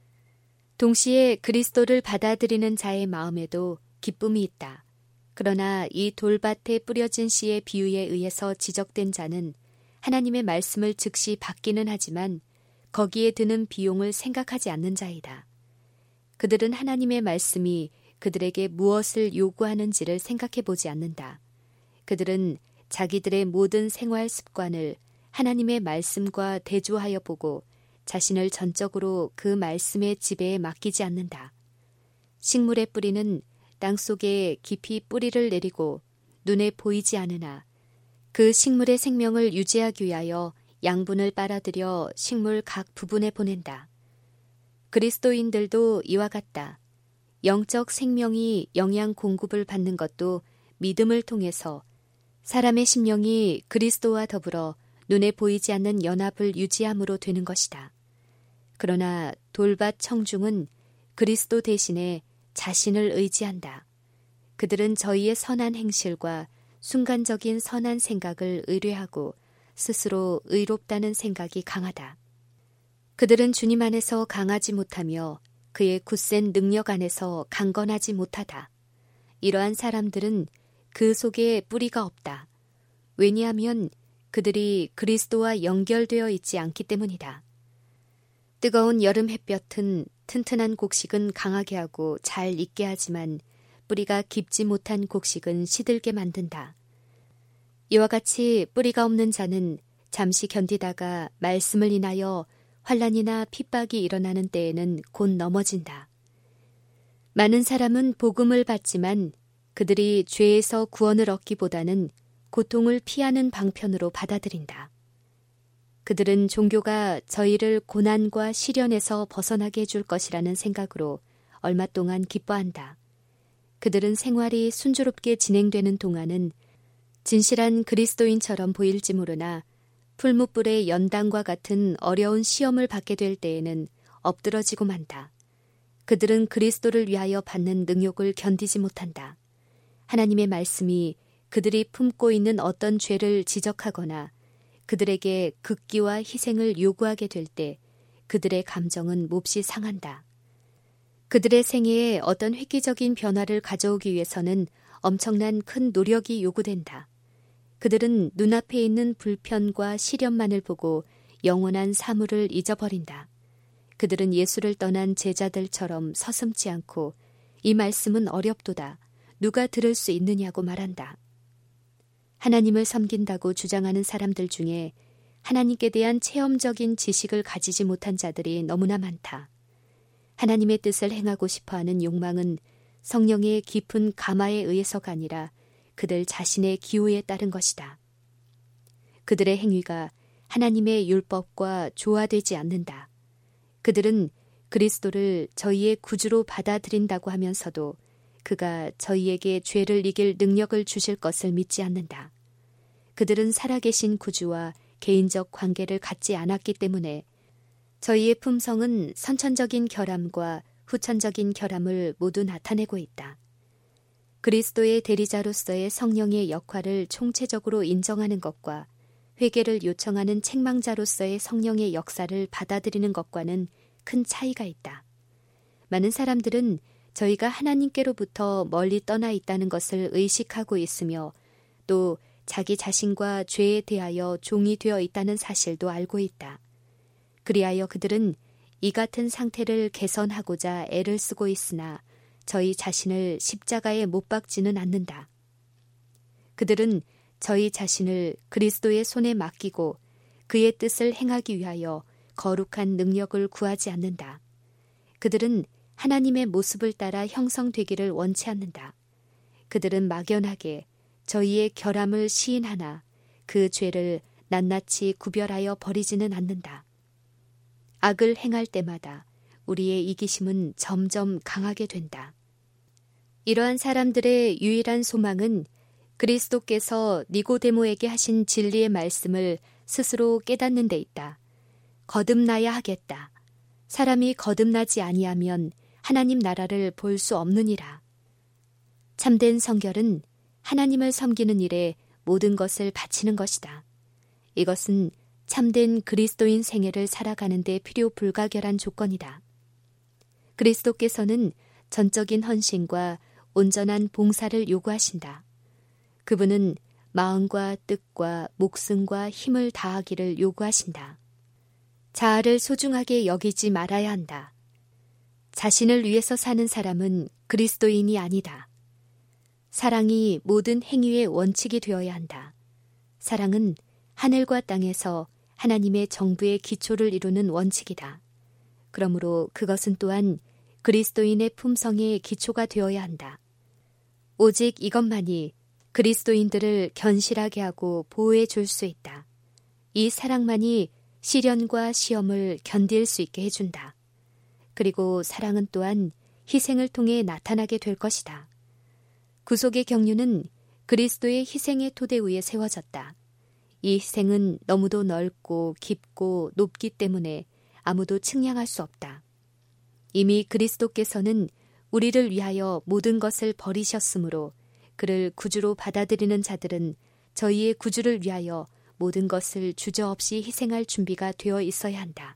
동시에 그리스도를 받아들이는 자의 마음에도 기쁨이 있다. 그러나 이 돌밭에 뿌려진 씨의 비유에 의해서 지적된 자는 하나님의 말씀을 즉시 받기는 하지만 거기에 드는 비용을 생각하지 않는 자이다. 그들은 하나님의 말씀이 그들에게 무엇을 요구하는지를 생각해 보지 않는다. 그들은 자기들의 모든 생활 습관을 하나님의 말씀과 대조하여 보고 자신을 전적으로 그 말씀의 지배에 맡기지 않는다. 식물의 뿌리는 땅속에 깊이 뿌리를 내리고 눈에 보이지 않으나 그 식물의 생명을 유지하기 위하여 양분을 빨아들여 식물 각 부분에 보낸다. 그리스도인들도 이와 같다. 영적 생명이 영양 공급을 받는 것도 믿음을 통해서 사람의 심령이 그리스도와 더불어 눈에 보이지 않는 연합을 유지함으로 되는 것이다. 그러나 돌밭 청중은 그리스도 대신에 자신을 의지한다. 그들은 저희의 선한 행실과 순간적인 선한 생각을 의뢰하고 스스로 의롭다는 생각이 강하다. 그들은 주님 안에서 강하지 못하며 그의 굳센 능력 안에서 강건하지 못하다. 이러한 사람들은 그 속에 뿌리가 없다. 왜냐하면 그들이 그리스도와 연결되어 있지 않기 때문이다. 뜨거운 여름 햇볕은 튼튼한 곡식은 강하게 하고 잘 익게 하지만 뿌리가 깊지 못한 곡식은 시들게 만든다. 이와 같이 뿌리가 없는 자는 잠시 견디다가 말씀을 인하여 환난이나 핍박이 일어나는 때에는 곧 넘어진다. 많은 사람은 복음을 받지만 그들이 죄에서 구원을 얻기보다는 고통을 피하는 방편으로 받아들인다. 그들은 종교가 저희를 고난과 시련에서 벗어나게 해줄 것이라는 생각으로 얼마 동안 기뻐한다. 그들은 생활이 순조롭게 진행되는 동안은 진실한 그리스도인처럼 보일지 모르나 풀무불의 연단과 같은 어려운 시험을 받게 될 때에는 엎드러지고 만다. 그들은 그리스도를 위하여 받는 능욕을 견디지 못한다. 하나님의 말씀이 그들이 품고 있는 어떤 죄를 지적하거나 그들에게 극기와 희생을 요구하게 될 때 그들의 감정은 몹시 상한다. 그들의 생애에 어떤 획기적인 변화를 가져오기 위해서는 엄청난 큰 노력이 요구된다. 그들은 눈앞에 있는 불편과 시련만을 보고 영원한 사물을 잊어버린다. 그들은 예수를 떠난 제자들처럼 서슴지 않고 이 말씀은 어렵도다. 누가 들을 수 있느냐고 말한다. 하나님을 섬긴다고 주장하는 사람들 중에 하나님께 대한 체험적인 지식을 가지지 못한 자들이 너무나 많다. 하나님의 뜻을 행하고 싶어하는 욕망은 성령의 깊은 감화에 의해서가 아니라 그들 자신의 기호에 따른 것이다. 그들의 행위가 하나님의 율법과 조화되지 않는다. 그들은 그리스도를 저희의 구주로 받아들인다고 하면서도 그가 저희에게 죄를 이길 능력을 주실 것을 믿지 않는다. 그들은 살아계신 구주와 개인적 관계를 갖지 않았기 때문에 저희의 품성은 선천적인 결함과 후천적인 결함을 모두 나타내고 있다. 그리스도의 대리자로서의 성령의 역할을 총체적으로 인정하는 것과 회개를 요청하는 책망자로서의 성령의 역사를 받아들이는 것과는 큰 차이가 있다. 많은 사람들은 저희가 하나님께로부터 멀리 떠나 있다는 것을 의식하고 있으며 또 자기 자신과 죄에 대하여 종이 되어 있다는 사실도 알고 있다. 그리하여 그들은 이 같은 상태를 개선하고자 애를 쓰고 있으나 저희 자신을 십자가에 못 박지는 않는다. 그들은 저희 자신을 그리스도의 손에 맡기고 그의 뜻을 행하기 위하여 거룩한 능력을 구하지 않는다. 그들은 하나님의 모습을 따라 형성되기를 원치 않는다. 그들은 막연하게 저희의 결함을 시인하나 그 죄를 낱낱이 구별하여 버리지는 않는다. 악을 행할 때마다 우리의 이기심은 점점 강하게 된다. 이러한 사람들의 유일한 소망은 그리스도께서 니고데모에게 하신 진리의 말씀을 스스로 깨닫는 데 있다. 거듭나야 하겠다. 사람이 거듭나지 아니하면 하나님 나라를 볼 수 없느니라. 참된 성결은 하나님을 섬기는 일에 모든 것을 바치는 것이다. 이것은 참된 그리스도인 생애를 살아가는 데 필요 불가결한 조건이다. 그리스도께서는 전적인 헌신과 온전한 봉사를 요구하신다. 그분은 마음과 뜻과 목숨과 힘을 다하기를 요구하신다. 자아를 소중하게 여기지 말아야 한다. 자신을 위해서 사는 사람은 그리스도인이 아니다. 사랑이 모든 행위의 원칙이 되어야 한다. 사랑은 하늘과 땅에서 하나님의 정부의 기초를 이루는 원칙이다. 그러므로 그것은 또한 그리스도인의 품성의 기초가 되어야 한다. 오직 이것만이 그리스도인들을 견실하게 하고 보호해 줄 수 있다. 이 사랑만이 시련과 시험을 견딜 수 있게 해준다. 그리고 사랑은 또한 희생을 통해 나타나게 될 것이다. 구속의 경륜은 그리스도의 희생의 토대 위에 세워졌다. 이 희생은 너무도 넓고 깊고 높기 때문에 아무도 측량할 수 없다. 이미 그리스도께서는 우리를 위하여 모든 것을 버리셨으므로 그를 구주로 받아들이는 자들은 저희의 구주를 위하여 모든 것을 주저없이 희생할 준비가 되어 있어야 한다.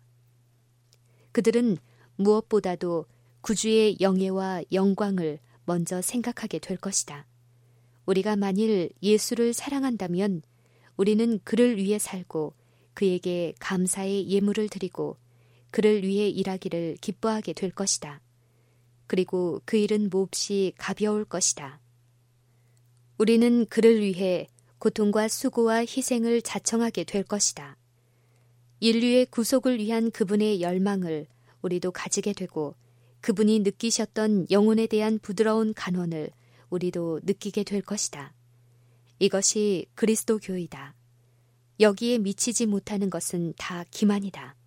그들은 무엇보다도 구주의 영예와 영광을 먼저 생각하게 될 것이다. 우리가 만일 예수를 사랑한다면 우리는 그를 위해 살고 그에게 감사의 예물을 드리고 그를 위해 일하기를 기뻐하게 될 것이다. 그리고 그 일은 몹시 가벼울 것이다. 우리는 그를 위해 고통과 수고와 희생을 자청하게 될 것이다. 인류의 구속을 위한 그분의 열망을 우리도 가지게 되고 그분이 느끼셨던 영혼에 대한 부드러운 간원을 우리도 느끼게 될 것이다. 이것이 그리스도교이다. 여기에 미치지 못하는 것은 다 기만이다.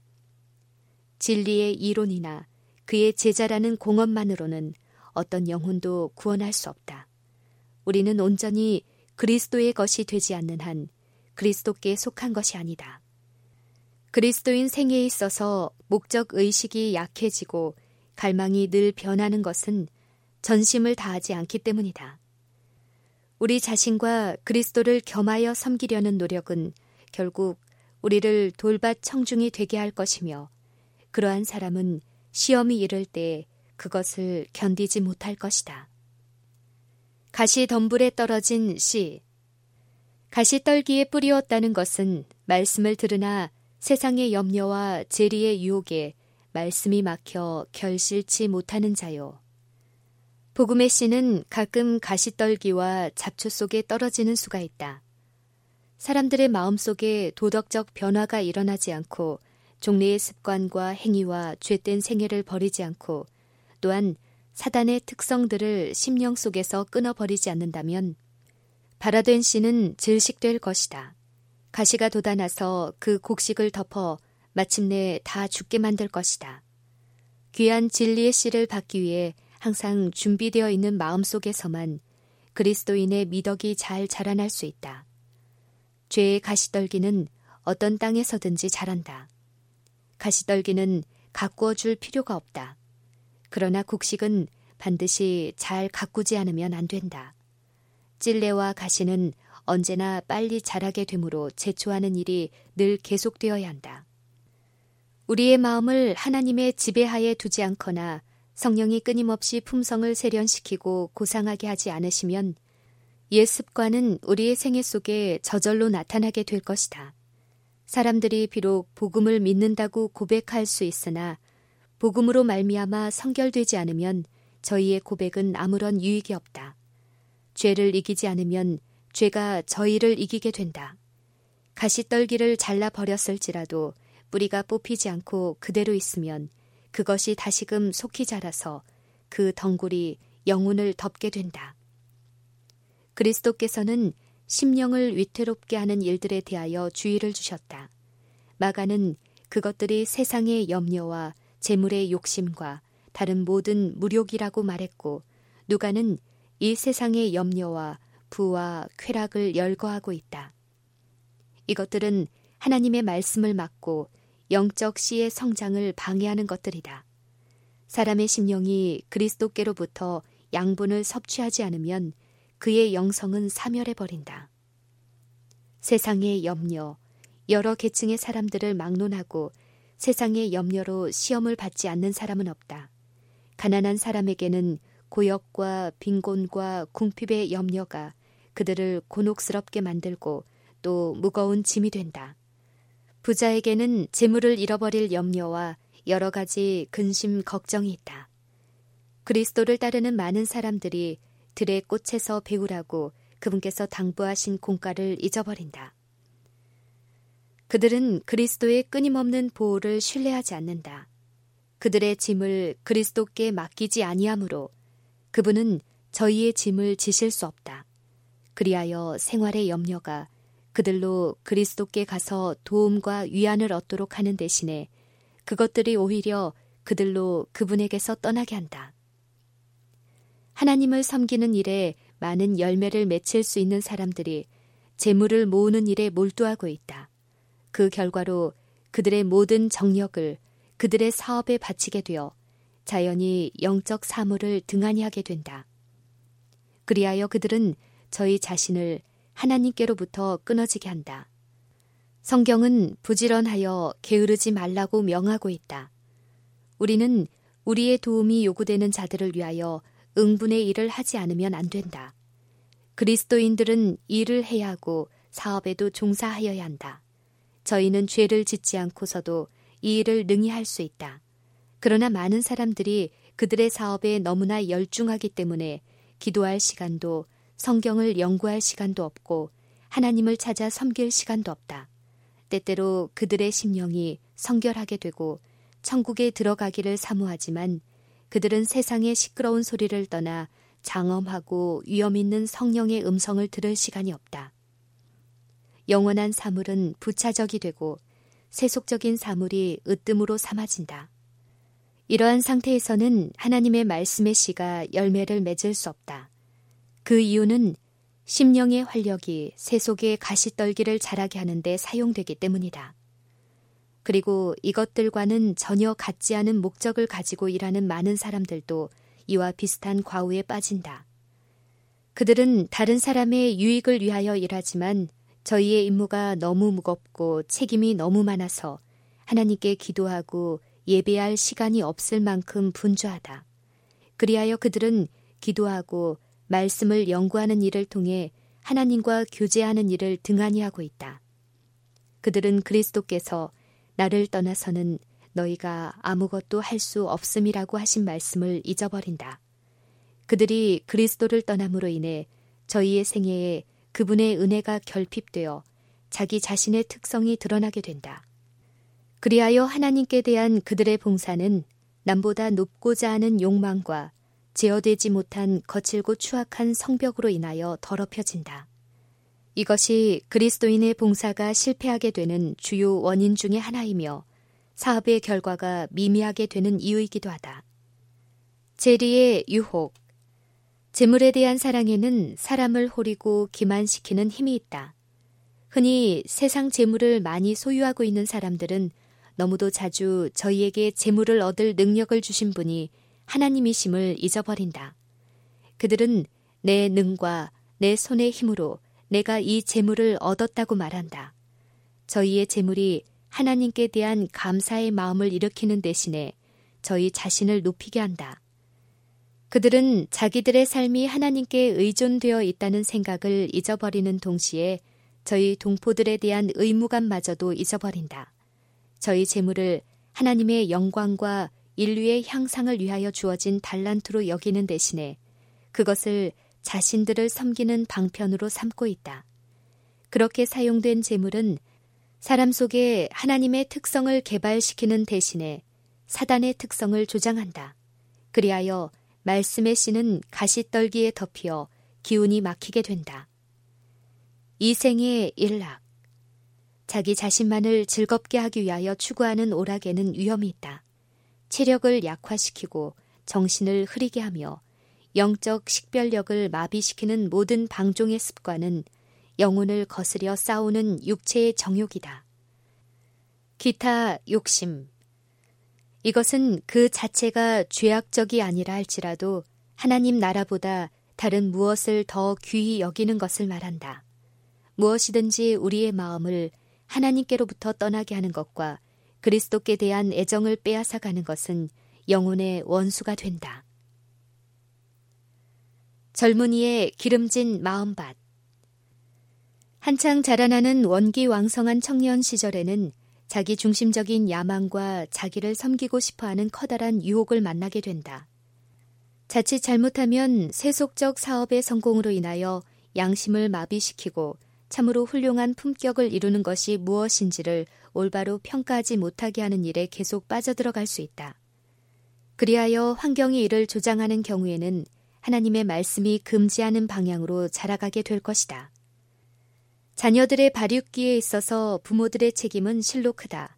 진리의 이론이나 그의 제자라는 공언만으로는 어떤 영혼도 구원할 수 없다. 우리는 온전히 그리스도의 것이 되지 않는 한 그리스도께 속한 것이 아니다. 그리스도인 생애에 있어서 목적 의식이 약해지고 갈망이 늘 변하는 것은 전심을 다하지 않기 때문이다. 우리 자신과 그리스도를 겸하여 섬기려는 노력은 결국 우리를 돌밭 청중이 되게 할 것이며 그러한 사람은 시험이 이를 때 그것을 견디지 못할 것이다. 가시덤불에 떨어진 씨. 가시떨기에 뿌리었다는 것은 말씀을 들으나 세상의 염려와 재리의 유혹에 말씀이 막혀 결실치 못하는 자요. 복음의 씨는 가끔 가시떨기와 잡초 속에 떨어지는 수가 있다. 사람들의 마음속에 도덕적 변화가 일어나지 않고 종래의 습관과 행위와 죄된 생애를 버리지 않고 또한 사단의 특성들을 심령 속에서 끊어버리지 않는다면 발화된 씨는 질식될 것이다. 가시가 돋아나서 그 곡식을 덮어 마침내 다 죽게 만들 것이다. 귀한 진리의 씨를 받기 위해 항상 준비되어 있는 마음속에서만 그리스도인의 미덕이 잘 자라날 수 있다. 죄의 가시떨기는 어떤 땅에서든지 자란다. 가시떨기는 가꾸어 줄 필요가 없다. 그러나 곡식은 반드시 잘 가꾸지 않으면 안 된다. 찔레와 가시는 언제나 빨리 자라게 되므로 제초하는 일이 늘 계속되어야 한다. 우리의 마음을 하나님의 지배하에 두지 않거나 성령이 끊임없이 품성을 세련시키고 고상하게 하지 않으시면 옛 습관은 우리의 생애 속에 저절로 나타나게 될 것이다. 사람들이 비록 복음을 믿는다고 고백할 수 있으나 복음으로 말미암아 성결되지 않으면 저희의 고백은 아무런 유익이 없다. 죄를 이기지 않으면 죄가 저희를 이기게 된다. 가시떨기를 잘라버렸을지라도 뿌리가 뽑히지 않고 그대로 있으면 그것이 다시금 속히 자라서 그 덩굴이 영혼을 덮게 된다. 그리스도께서는 심령을 위태롭게 하는 일들에 대하여 주의를 주셨다. 마가는 그것들이 세상의 염려와 재물의 욕심과 다른 모든 무욕이라고 말했고, 누가는 이 세상의 염려와 부와 쾌락을 열거하고 있다. 이것들은 하나님의 말씀을 막고 영적 씨의 성장을 방해하는 것들이다. 사람의 심령이 그리스도께로부터 양분을 섭취하지 않으면 그의 영성은 사멸해버린다. 세상의 염려, 여러 계층의 사람들을 막론하고 세상의 염려로 시험을 받지 않는 사람은 없다. 가난한 사람에게는 고역과 빈곤과 궁핍의 염려가 그들을 곤혹스럽게 만들고 또 무거운 짐이 된다. 부자에게는 재물을 잃어버릴 염려와 여러 가지 근심, 걱정이 있다. 그리스도를 따르는 많은 사람들이 들의 꽃에서 배우라고 그분께서 당부하신 공가를 잊어버린다. 그들은 그리스도의 끊임없는 보호를 신뢰하지 않는다. 그들의 짐을 그리스도께 맡기지 아니하므로 그분은 저희의 짐을 지실 수 없다. 그리하여 생활의 염려가 그들로 그리스도께 가서 도움과 위안을 얻도록 하는 대신에 그것들이 오히려 그들로 그분에게서 떠나게 한다. 하나님을 섬기는 일에 많은 열매를 맺힐 수 있는 사람들이 재물을 모으는 일에 몰두하고 있다. 그 결과로 그들의 모든 정력을 그들의 사업에 바치게 되어 자연히 영적 사물을 등한히 하게 된다. 그리하여 그들은 저희 자신을 하나님께로부터 끊어지게 한다. 성경은 부지런하여 게으르지 말라고 명하고 있다. 우리는 우리의 도움이 요구되는 자들을 위하여 응분의 일을 하지 않으면 안 된다. 그리스도인들은 일을 해야 하고 사업에도 종사하여야 한다. 저희는 죄를 짓지 않고서도 이 일을 능히 할 수 있다. 그러나 많은 사람들이 그들의 사업에 너무나 열중하기 때문에 기도할 시간도 성경을 연구할 시간도 없고 하나님을 찾아 섬길 시간도 없다. 때때로 그들의 심령이 성결하게 되고 천국에 들어가기를 사모하지만 그들은 세상의 시끄러운 소리를 떠나 장엄하고 위험 있는 성령의 음성을 들을 시간이 없다. 영원한 사물은 부차적이 되고 세속적인 사물이 으뜸으로 삼아진다. 이러한 상태에서는 하나님의 말씀의 씨가 열매를 맺을 수 없다. 그 이유는 심령의 활력이 세속의 가시떨기를 자라게 하는데 사용되기 때문이다. 그리고 이것들과는 전혀 같지 않은 목적을 가지고 일하는 많은 사람들도 이와 비슷한 과오에 빠진다. 그들은 다른 사람의 유익을 위하여 일하지만 저희의 임무가 너무 무겁고 책임이 너무 많아서 하나님께 기도하고 예배할 시간이 없을 만큼 분주하다. 그리하여 그들은 기도하고 말씀을 연구하는 일을 통해 하나님과 교제하는 일을 등한히 하고 있다. 그들은 그리스도께서 나를 떠나서는 너희가 아무것도 할 수 없음이라고 하신 말씀을 잊어버린다. 그들이 그리스도를 떠남으로 인해 저희의 생애에 그분의 은혜가 결핍되어 자기 자신의 특성이 드러나게 된다. 그리하여 하나님께 대한 그들의 봉사는 남보다 높고자 하는 욕망과 제어되지 못한 거칠고 추악한 성벽으로 인하여 더럽혀진다. 이것이 그리스도인의 봉사가 실패하게 되는 주요 원인 중의 하나이며 사업의 결과가 미미하게 되는 이유이기도 하다. 재리의 유혹. 재물에 대한 사랑에는 사람을 호리고 기만시키는 힘이 있다. 흔히 세상 재물을 많이 소유하고 있는 사람들은 너무도 자주 저희에게 재물을 얻을 능력을 주신 분이 하나님이심을 잊어버린다. 그들은 내 능과 내 손의 힘으로 내가 이 재물을 얻었다고 말한다. 저희의 재물이 하나님께 대한 감사의 마음을 일으키는 대신에 저희 자신을 높이게 한다. 그들은 자기들의 삶이 하나님께 의존되어 있다는 생각을 잊어버리는 동시에 저희 동포들에 대한 의무감마저도 잊어버린다. 저희 재물을 하나님의 영광과 인류의 향상을 위하여 주어진 달란트로 여기는 대신에 그것을 자신들을 섬기는 방편으로 삼고 있다. 그렇게 사용된 재물은 사람 속에 하나님의 특성을 개발시키는 대신에 사단의 특성을 조장한다. 그리하여 말씀의 씨는 가시떨기에 덮여 기운이 막히게 된다. 이생의 일락. 자기 자신만을 즐겁게 하기 위하여 추구하는 오락에는 위험이 있다. 체력을 약화시키고 정신을 흐리게 하며 영적 식별력을 마비시키는 모든 방종의 습관은 영혼을 거스려 싸우는 육체의 정욕이다. 기타 욕심. 이것은 그 자체가 죄악적이 아니라 할지라도 하나님 나라보다 다른 무엇을 더 귀히 여기는 것을 말한다. 무엇이든지 우리의 마음을 하나님께로부터 떠나게 하는 것과 그리스도께 대한 애정을 빼앗아가는 것은 영혼의 원수가 된다. 젊은이의 기름진 마음밭. 한창 자라나는 원기왕성한 청년 시절에는 자기 중심적인 야망과 자기를 섬기고 싶어하는 커다란 유혹을 만나게 된다. 자칫 잘못하면 세속적 사업의 성공으로 인하여 양심을 마비시키고 참으로 훌륭한 품격을 이루는 것이 무엇인지를 올바로 평가하지 못하게 하는 일에 계속 빠져들어갈 수 있다. 그리하여 환경이 이를 조장하는 경우에는 하나님의 말씀이 금지하는 방향으로 자라가게 될 것이다. 자녀들의 발육기에 있어서 부모들의 책임은 실로 크다.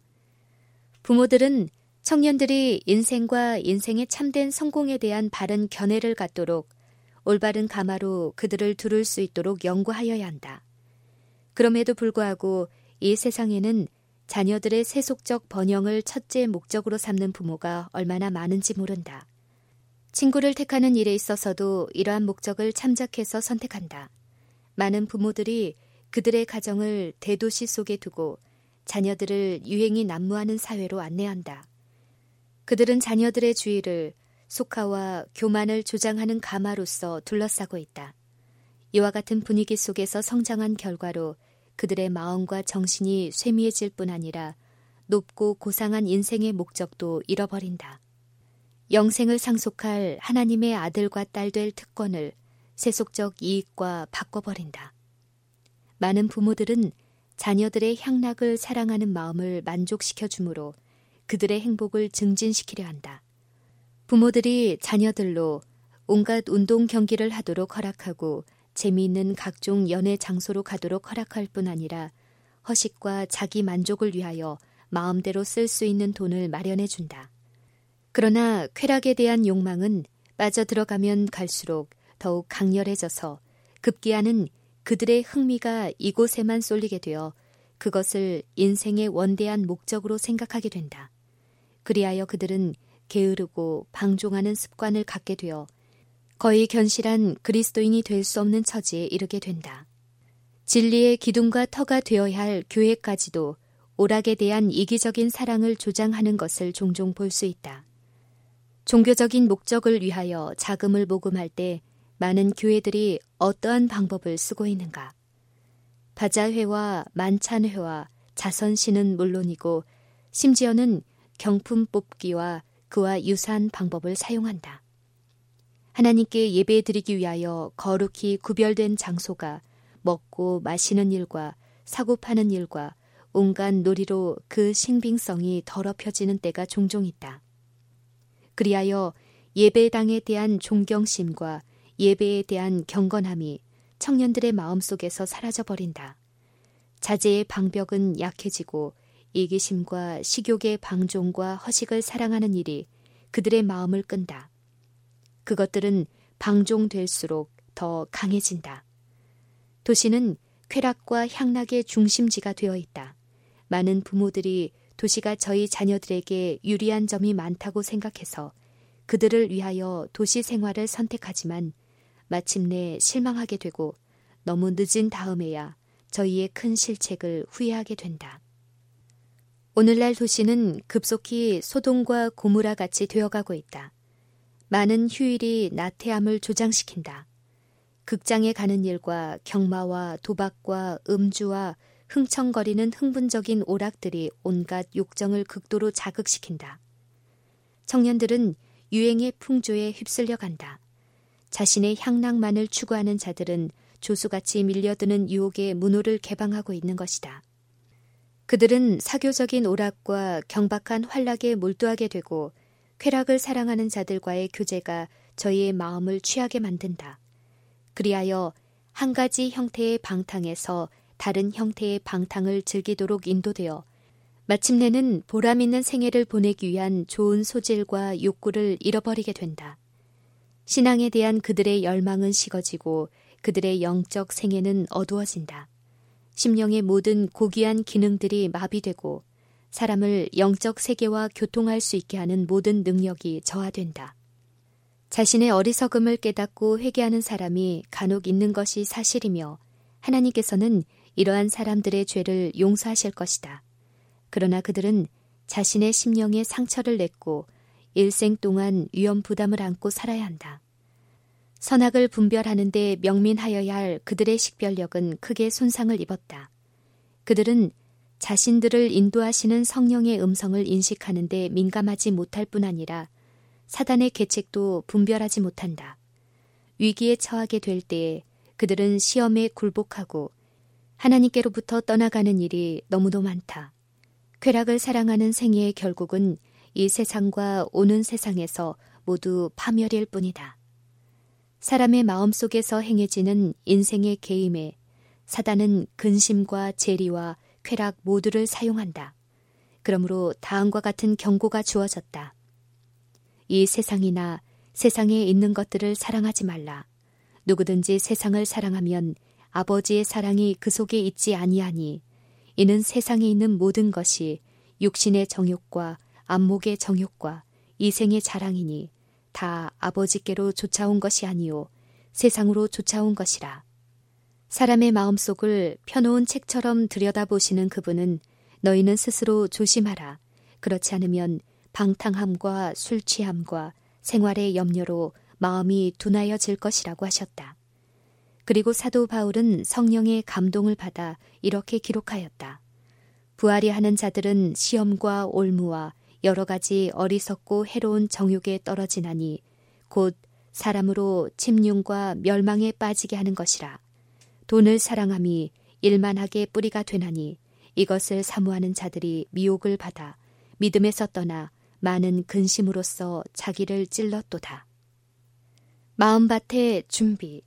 부모들은 청년들이 인생과 인생의 참된 성공에 대한 바른 견해를 갖도록 올바른 가마로 그들을 두를 수 있도록 연구하여야 한다. 그럼에도 불구하고 이 세상에는 자녀들의 세속적 번영을 첫째 목적으로 삼는 부모가 얼마나 많은지 모른다. 친구를 택하는 일에 있어서도 이러한 목적을 참작해서 선택한다. 많은 부모들이 그들의 가정을 대도시 속에 두고 자녀들을 유행이 난무하는 사회로 안내한다. 그들은 자녀들의 주의를 속화와 교만을 조장하는 가마로서 둘러싸고 있다. 이와 같은 분위기 속에서 성장한 결과로 그들의 마음과 정신이 쇠미해질 뿐 아니라 높고 고상한 인생의 목적도 잃어버린다. 영생을 상속할 하나님의 아들과 딸 될 특권을 세속적 이익과 바꿔버린다. 많은 부모들은 자녀들의 향락을 사랑하는 마음을 만족시켜 주므로 그들의 행복을 증진시키려 한다. 부모들이 자녀들로 온갖 운동 경기를 하도록 허락하고 재미있는 각종 연애 장소로 가도록 허락할 뿐 아니라 허식과 자기 만족을 위하여 마음대로 쓸 수 있는 돈을 마련해 준다. 그러나 쾌락에 대한 욕망은 빠져들어가면 갈수록 더욱 강렬해져서 급기야는 그들의 흥미가 이곳에만 쏠리게 되어 그것을 인생의 원대한 목적으로 생각하게 된다. 그리하여 그들은 게으르고 방종하는 습관을 갖게 되어 거의 견실한 그리스도인이 될 수 없는 처지에 이르게 된다. 진리의 기둥과 터가 되어야 할 교회까지도 오락에 대한 이기적인 사랑을 조장하는 것을 종종 볼 수 있다. 종교적인 목적을 위하여 자금을 모금할 때 많은 교회들이 어떠한 방법을 쓰고 있는가? 바자회와 만찬회와 자선시는 물론이고 심지어는 경품 뽑기와 그와 유사한 방법을 사용한다. 하나님께 예배드리기 위하여 거룩히 구별된 장소가 먹고 마시는 일과 사고 파는 일과 온갖 놀이로 그 신빙성이 더럽혀지는 때가 종종 있다. 그리하여 예배당에 대한 존경심과 예배에 대한 경건함이 청년들의 마음속에서 사라져버린다. 자제의 방벽은 약해지고 이기심과 식욕의 방종과 허식을 사랑하는 일이 그들의 마음을 끈다. 그것들은 방종될수록 더 강해진다. 도시는 쾌락과 향락의 중심지가 되어 있다. 많은 부모들이 도시가 저희 자녀들에게 유리한 점이 많다고 생각해서 그들을 위하여 도시 생활을 선택하지만 마침내 실망하게 되고 너무 늦은 다음에야 저희의 큰 실책을 후회하게 된다. 오늘날 도시는 급속히 소돔과 고모라 같이 되어가고 있다. 많은 휴일이 나태함을 조장시킨다. 극장에 가는 일과 경마와 도박과 음주와 흥청거리는 흥분적인 오락들이 온갖 욕정을 극도로 자극시킨다. 청년들은 유행의 풍조에 휩쓸려 간다. 자신의 향락만을 추구하는 자들은 조수같이 밀려드는 유혹의 문호를 개방하고 있는 것이다. 그들은 사교적인 오락과 경박한 활락에 몰두하게 되고 쾌락을 사랑하는 자들과의 교제가 저희의 마음을 취하게 만든다. 그리하여 한 가지 형태의 방탕에서 다른 형태의 방탕을 즐기도록 인도되어 마침내는 보람 있는 생애를 보내기 위한 좋은 소질과 욕구를 잃어버리게 된다. 신앙에 대한 그들의 열망은 식어지고 그들의 영적 생애는 어두워진다. 심령의 모든 고귀한 기능들이 마비되고 사람을 영적 세계와 교통할 수 있게 하는 모든 능력이 저하된다. 자신의 어리석음을 깨닫고 회개하는 사람이 간혹 있는 것이 사실이며 하나님께서는 이러한 사람들의 죄를 용서하실 것이다. 그러나 그들은 자신의 심령에 상처를 냈고 일생 동안 위험 부담을 안고 살아야 한다. 선악을 분별하는 데 명민하여야 할 그들의 식별력은 크게 손상을 입었다. 그들은 자신들을 인도하시는 성령의 음성을 인식하는 데 민감하지 못할 뿐 아니라 사단의 계책도 분별하지 못한다. 위기에 처하게 될 때에 그들은 시험에 굴복하고 하나님께로부터 떠나가는 일이 너무도 많다. 쾌락을 사랑하는 생애의 결국은 이 세상과 오는 세상에서 모두 파멸일 뿐이다. 사람의 마음속에서 행해지는 인생의 게임에 사단은 근심과 재리와 쾌락 모두를 사용한다. 그러므로 다음과 같은 경고가 주어졌다. 이 세상이나 세상에 있는 것들을 사랑하지 말라. 누구든지 세상을 사랑하면 아버지의 사랑이 그 속에 있지 아니하니 이는 세상에 있는 모든 것이 육신의 정욕과 안목의 정욕과 이생의 자랑이니 다 아버지께로 쫓아온 것이 아니요 세상으로 쫓아온 것이라. 사람의 마음속을 펴놓은 책처럼 들여다보시는 그분은 너희는 스스로 조심하라. 그렇지 않으면 방탕함과 술 취함과 생활의 염려로 마음이 둔하여질 것이라고 하셨다. 그리고 사도 바울은 성령의 감동을 받아 이렇게 기록하였다. 부활이 하는 자들은 시험과 올무와 여러 가지 어리석고 해로운 정욕에 떨어지나니 곧 사람으로 침륜과 멸망에 빠지게 하는 것이라. 돈을 사랑함이 일만하게 뿌리가 되나니 이것을 사모하는 자들이 미혹을 받아 믿음에서 떠나 많은 근심으로써 자기를 찔렀도다. 마음밭의 준비.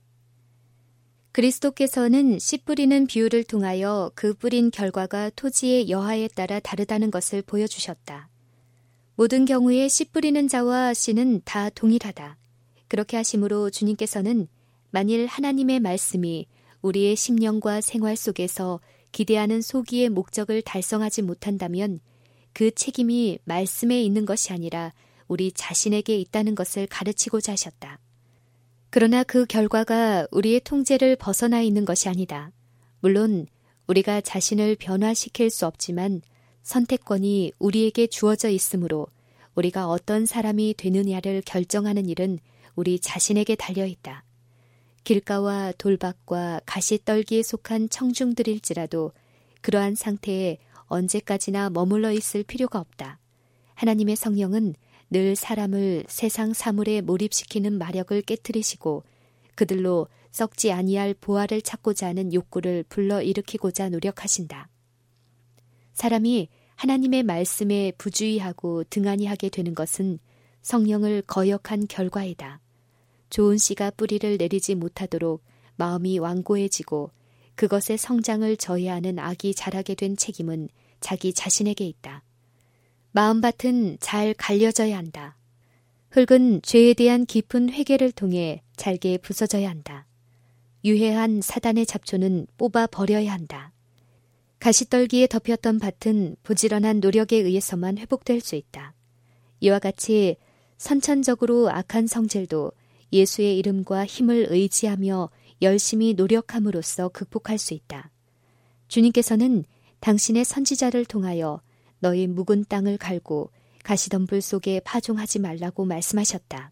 그리스도께서는 씨 뿌리는 비유를 통하여 그 뿌린 결과가 토지의 여하에 따라 다르다는 것을 보여주셨다. 모든 경우에 씨 뿌리는 자와 씨는 다 동일하다. 그렇게 하심으로 주님께서는 만일 하나님의 말씀이 우리의 심령과 생활 속에서 기대하는 소기의 목적을 달성하지 못한다면 그 책임이 말씀에 있는 것이 아니라 우리 자신에게 있다는 것을 가르치고자 하셨다. 그러나 그 결과가 우리의 통제를 벗어나 있는 것이 아니다. 물론 우리가 자신을 변화시킬 수 없지만 선택권이 우리에게 주어져 있으므로 우리가 어떤 사람이 되느냐를 결정하는 일은 우리 자신에게 달려있다. 길가와 돌밭과 가시떨기에 속한 청중들일지라도 그러한 상태에 언제까지나 머물러 있을 필요가 없다. 하나님의 성령은 늘 사람을 세상 사물에 몰입시키는 마력을 깨트리시고 그들로 썩지 아니할 보화를 찾고자 하는 욕구를 불러일으키고자 노력하신다. 사람이 하나님의 말씀에 부주의하고 등한히 하게 되는 것은 성령을 거역한 결과이다. 좋은 씨가 뿌리를 내리지 못하도록 마음이 완고해지고 그것의 성장을 저해하는 악이 자라게 된 책임은 자기 자신에게 있다. 마음밭은 잘 갈려져야 한다. 흙은 죄에 대한 깊은 회개를 통해 잘게 부서져야 한다. 유해한 사단의 잡초는 뽑아 버려야 한다. 가시떨기에 덮였던 밭은 부지런한 노력에 의해서만 회복될 수 있다. 이와 같이 선천적으로 악한 성질도 예수의 이름과 힘을 의지하며 열심히 노력함으로써 극복할 수 있다. 주님께서는 당신의 선지자를 통하여 너희 묵은 땅을 갈고 가시덤불 속에 파종하지 말라고 말씀하셨다.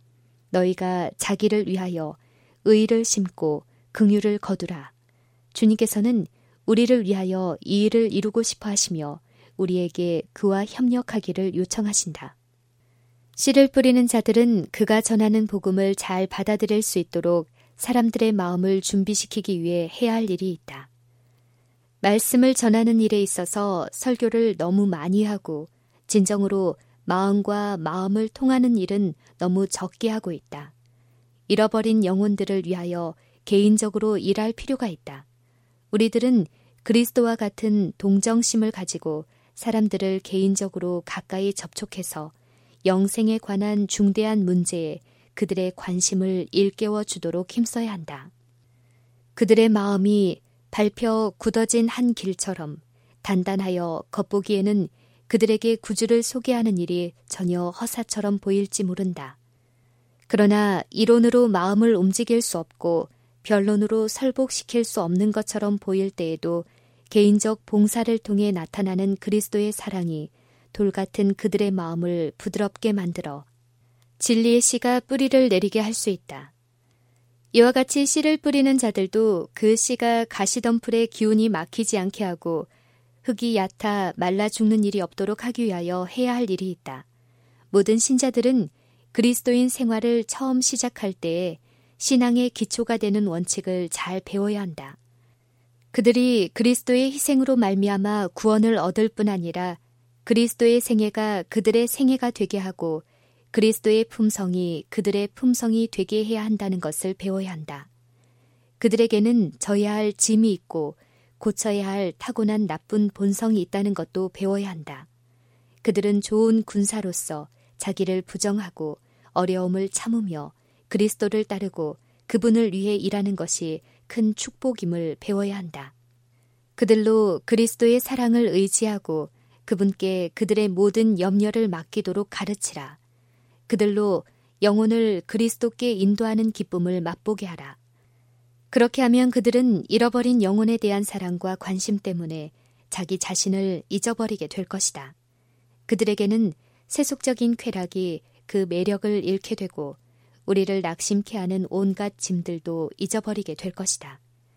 너희가 자기를 위하여 의를 심고 긍휼을 거두라. 주님께서는 우리를 위하여 이 일을 이루고 싶어 하시며 우리에게 그와 협력하기를 요청하신다. 씨를 뿌리는 자들은 그가 전하는 복음을 잘 받아들일 수 있도록 사람들의 마음을 준비시키기 위해 해야 할 일이 있다. 말씀을 전하는 일에 있어서 설교를 너무 많이 하고 진정으로 마음과 마음을 통하는 일은 너무 적게 하고 있다. 잃어버린 영혼들을 위하여 개인적으로 일할 필요가 있다. 우리들은 그리스도와 같은 동정심을 가지고 사람들을 개인적으로 가까이 접촉해서 영생에 관한 중대한 문제에 그들의 관심을 일깨워 주도록 힘써야 한다. 그들의 마음이 밟혀 굳어진 한 길처럼 단단하여 겉보기에는 그들에게 구주를 소개하는 일이 전혀 허사처럼 보일지 모른다. 그러나 이론으로 마음을 움직일 수 없고 변론으로 설복시킬 수 없는 것처럼 보일 때에도 개인적 봉사를 통해 나타나는 그리스도의 사랑이 돌같은 그들의 마음을 부드럽게 만들어 진리의 씨가 뿌리를 내리게 할 수 있다. 이와 같이 씨를 뿌리는 자들도 그 씨가 가시덤불의 기운이 막히지 않게 하고 흙이 얕아 말라 죽는 일이 없도록 하기 위하여 해야 할 일이 있다. 모든 신자들은 그리스도인 생활을 처음 시작할 때에 신앙의 기초가 되는 원칙을 잘 배워야 한다. 그들이 그리스도의 희생으로 말미암아 구원을 얻을 뿐 아니라 그리스도의 생애가 그들의 생애가 되게 하고 그리스도의 품성이 그들의 품성이 되게 해야 한다는 것을 배워야 한다. 그들에게는 져야 할 짐이 있고 고쳐야 할 타고난 나쁜 본성이 있다는 것도 배워야 한다. 그들은 좋은 군사로서 자기를 부정하고 어려움을 참으며 그리스도를 따르고 그분을 위해 일하는 것이 큰 축복임을 배워야 한다. 그들로 그리스도의 사랑을 의지하고 그분께 그들의 모든 염려를 맡기도록 가르치라. 그들로 영혼을 그리스도께 인도하는 기쁨을 맛보게 하라. 그렇게 하면 그들은 잃어버린 영혼에 대한 사랑과 관심 때문에 자기 자신을 잊어버리게 될 것이다. 그들에게는 세속적인 쾌락이 그 매력을 잃게 되고 우리를 낙심케 하는 온갖 짐들도 잊어버리게 될 것이다.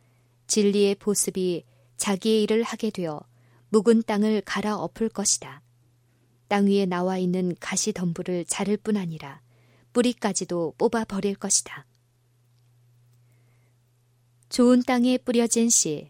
진리의 보습이 자기의 일을 하게 되어 묵은 땅을 갈아엎을 것이다. 땅 위에 나와 있는 가시덤불을 자를 뿐 아니라 뿌리까지도 뽑아버릴 것이다. 좋은 땅에 뿌려진 씨.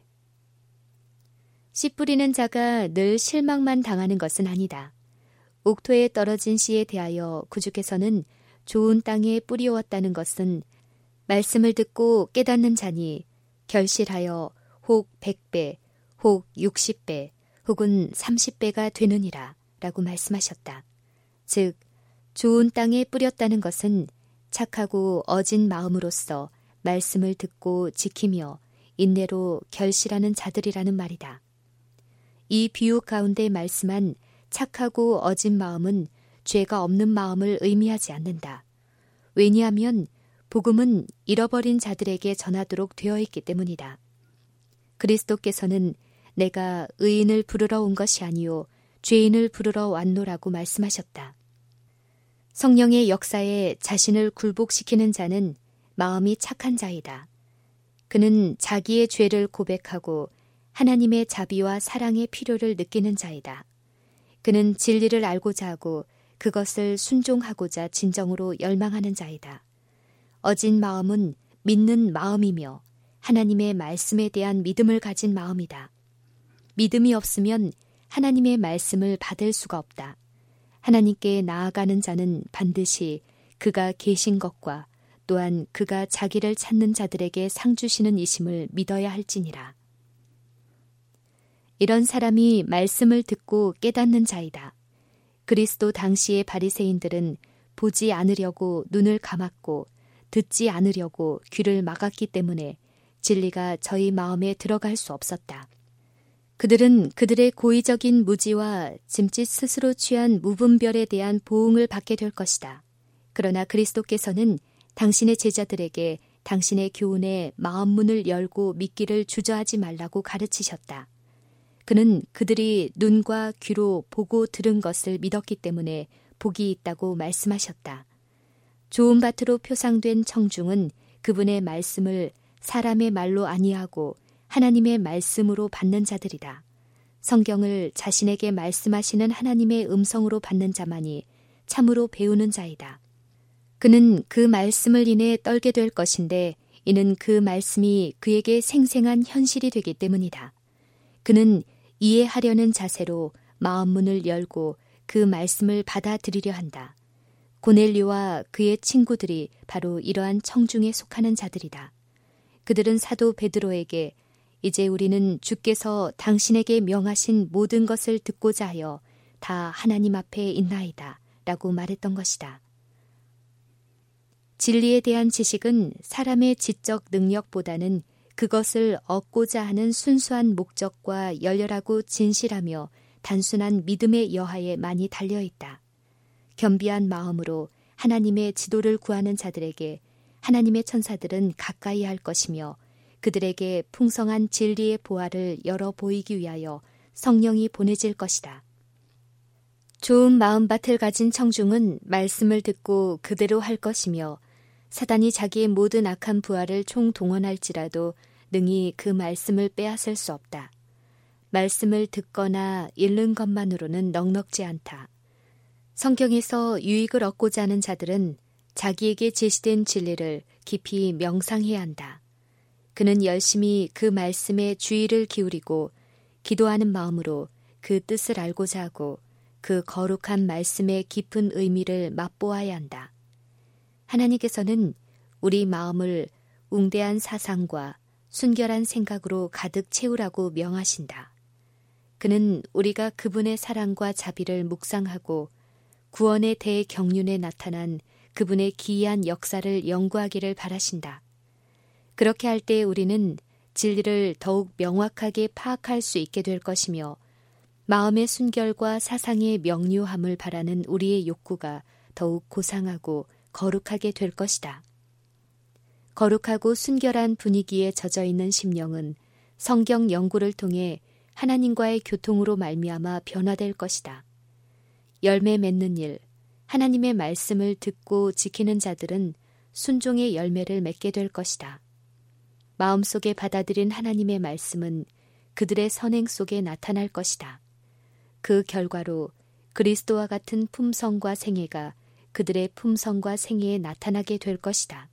씨 뿌리는 자가 늘 실망만 당하는 것은 아니다. 옥토에 떨어진 씨에 대하여 구주께서는 좋은 땅에 뿌리었다는 것은 말씀을 듣고 깨닫는 자니 결실하여 혹 100배, 혹 60배, 혹은 30배가 되느니라 라고 말씀하셨다. 즉, 좋은 땅에 뿌렸다는 것은 착하고 어진 마음으로써 말씀을 듣고 지키며 인내로 결실하는 자들이라는 말이다. 이 비유 가운데 말씀한 착하고 어진 마음은 죄가 없는 마음을 의미하지 않는다. 왜냐하면 복음은 잃어버린 자들에게 전하도록 되어 있기 때문이다. 그리스도께서는 내가 의인을 부르러 온 것이 아니요 죄인을 부르러 왔노라고 말씀하셨다. 성령의 역사에 자신을 굴복시키는 자는 마음이 착한 자이다. 그는 자기의 죄를 고백하고 하나님의 자비와 사랑의 필요를 느끼는 자이다. 그는 진리를 알고자 하고 그것을 순종하고자 진정으로 열망하는 자이다. 어진 마음은 믿는 마음이며 하나님의 말씀에 대한 믿음을 가진 마음이다. 믿음이 없으면 하나님의 말씀을 받을 수가 없다. 하나님께 나아가는 자는 반드시 그가 계신 것과 또한 그가 자기를 찾는 자들에게 상 주시는 이심을 믿어야 할지니라. 이런 사람이 말씀을 듣고 깨닫는 자이다. 그리스도 당시의 바리새인들은 보지 않으려고 눈을 감았고 듣지 않으려고 귀를 막았기 때문에 진리가 저희 마음에 들어갈 수 없었다. 그들은 그들의 고의적인 무지와 짐짓 스스로 취한 무분별에 대한 보응을 받게 될 것이다. 그러나 그리스도께서는 당신의 제자들에게 당신의 교훈에 마음문을 열고 믿기를 주저하지 말라고 가르치셨다. 그는 그들이 눈과 귀로 보고 들은 것을 믿었기 때문에 복이 있다고 말씀하셨다. 좋은 밭으로 표상된 청중은 그분의 말씀을 사람의 말로 아니하고 하나님의 말씀으로 받는 자들이다. 성경을 자신에게 말씀하시는 하나님의 음성으로 받는 자만이 참으로 배우는 자이다. 그는 그 말씀을 인해 떨게 될 것인데 이는 그 말씀이 그에게 생생한 현실이 되기 때문이다. 그는 이해하려는 자세로 마음문을 열고 그 말씀을 받아들이려 한다. 고넬료와 그의 친구들이 바로 이러한 청중에 속하는 자들이다. 그들은 사도 베드로에게 이제 우리는 주께서 당신에게 명하신 모든 것을 듣고자 하여 다 하나님 앞에 있나이다 라고 말했던 것이다. 진리에 대한 지식은 사람의 지적 능력보다는 그것을 얻고자 하는 순수한 목적과 열렬하고 진실하며 단순한 믿음의 여하에 많이 달려있다. 겸비한 마음으로 하나님의 지도를 구하는 자들에게 하나님의 천사들은 가까이 할 것이며 그들에게 풍성한 진리의 보화를 열어 보이기 위하여 성령이 보내질 것이다. 좋은 마음밭을 가진 청중은 말씀을 듣고 그대로 할 것이며 사단이 자기의 모든 악한 부하를 총동원할지라도 능히 그 말씀을 빼앗을 수 없다. 말씀을 듣거나 읽는 것만으로는 넉넉지 않다. 성경에서 유익을 얻고자 하는 자들은 자기에게 제시된 진리를 깊이 명상해야 한다. 그는 열심히 그 말씀에 주의를 기울이고 기도하는 마음으로 그 뜻을 알고자 하고 그 거룩한 말씀의 깊은 의미를 맛보아야 한다. 하나님께서는 우리 마음을 웅대한 사상과 순결한 생각으로 가득 채우라고 명하신다. 그는 우리가 그분의 사랑과 자비를 묵상하고 구원의 대경륜에 나타난 그분의 기이한 역사를 연구하기를 바라신다. 그렇게 할 때 우리는 진리를 더욱 명확하게 파악할 수 있게 될 것이며 마음의 순결과 사상의 명료함을 바라는 우리의 욕구가 더욱 고상하고 거룩하게 될 것이다. 거룩하고 순결한 분위기에 젖어있는 심령은 성경 연구를 통해 하나님과의 교통으로 말미암아 변화될 것이다. 열매 맺는 일, 하나님의 말씀을 듣고 지키는 자들은 순종의 열매를 맺게 될 것이다. 마음속에 받아들인 하나님의 말씀은 그들의 선행 속에 나타날 것이다. 그 결과로 그리스도와 같은 품성과 생애가 그들의 품성과 생애에 나타나게 될 것이다.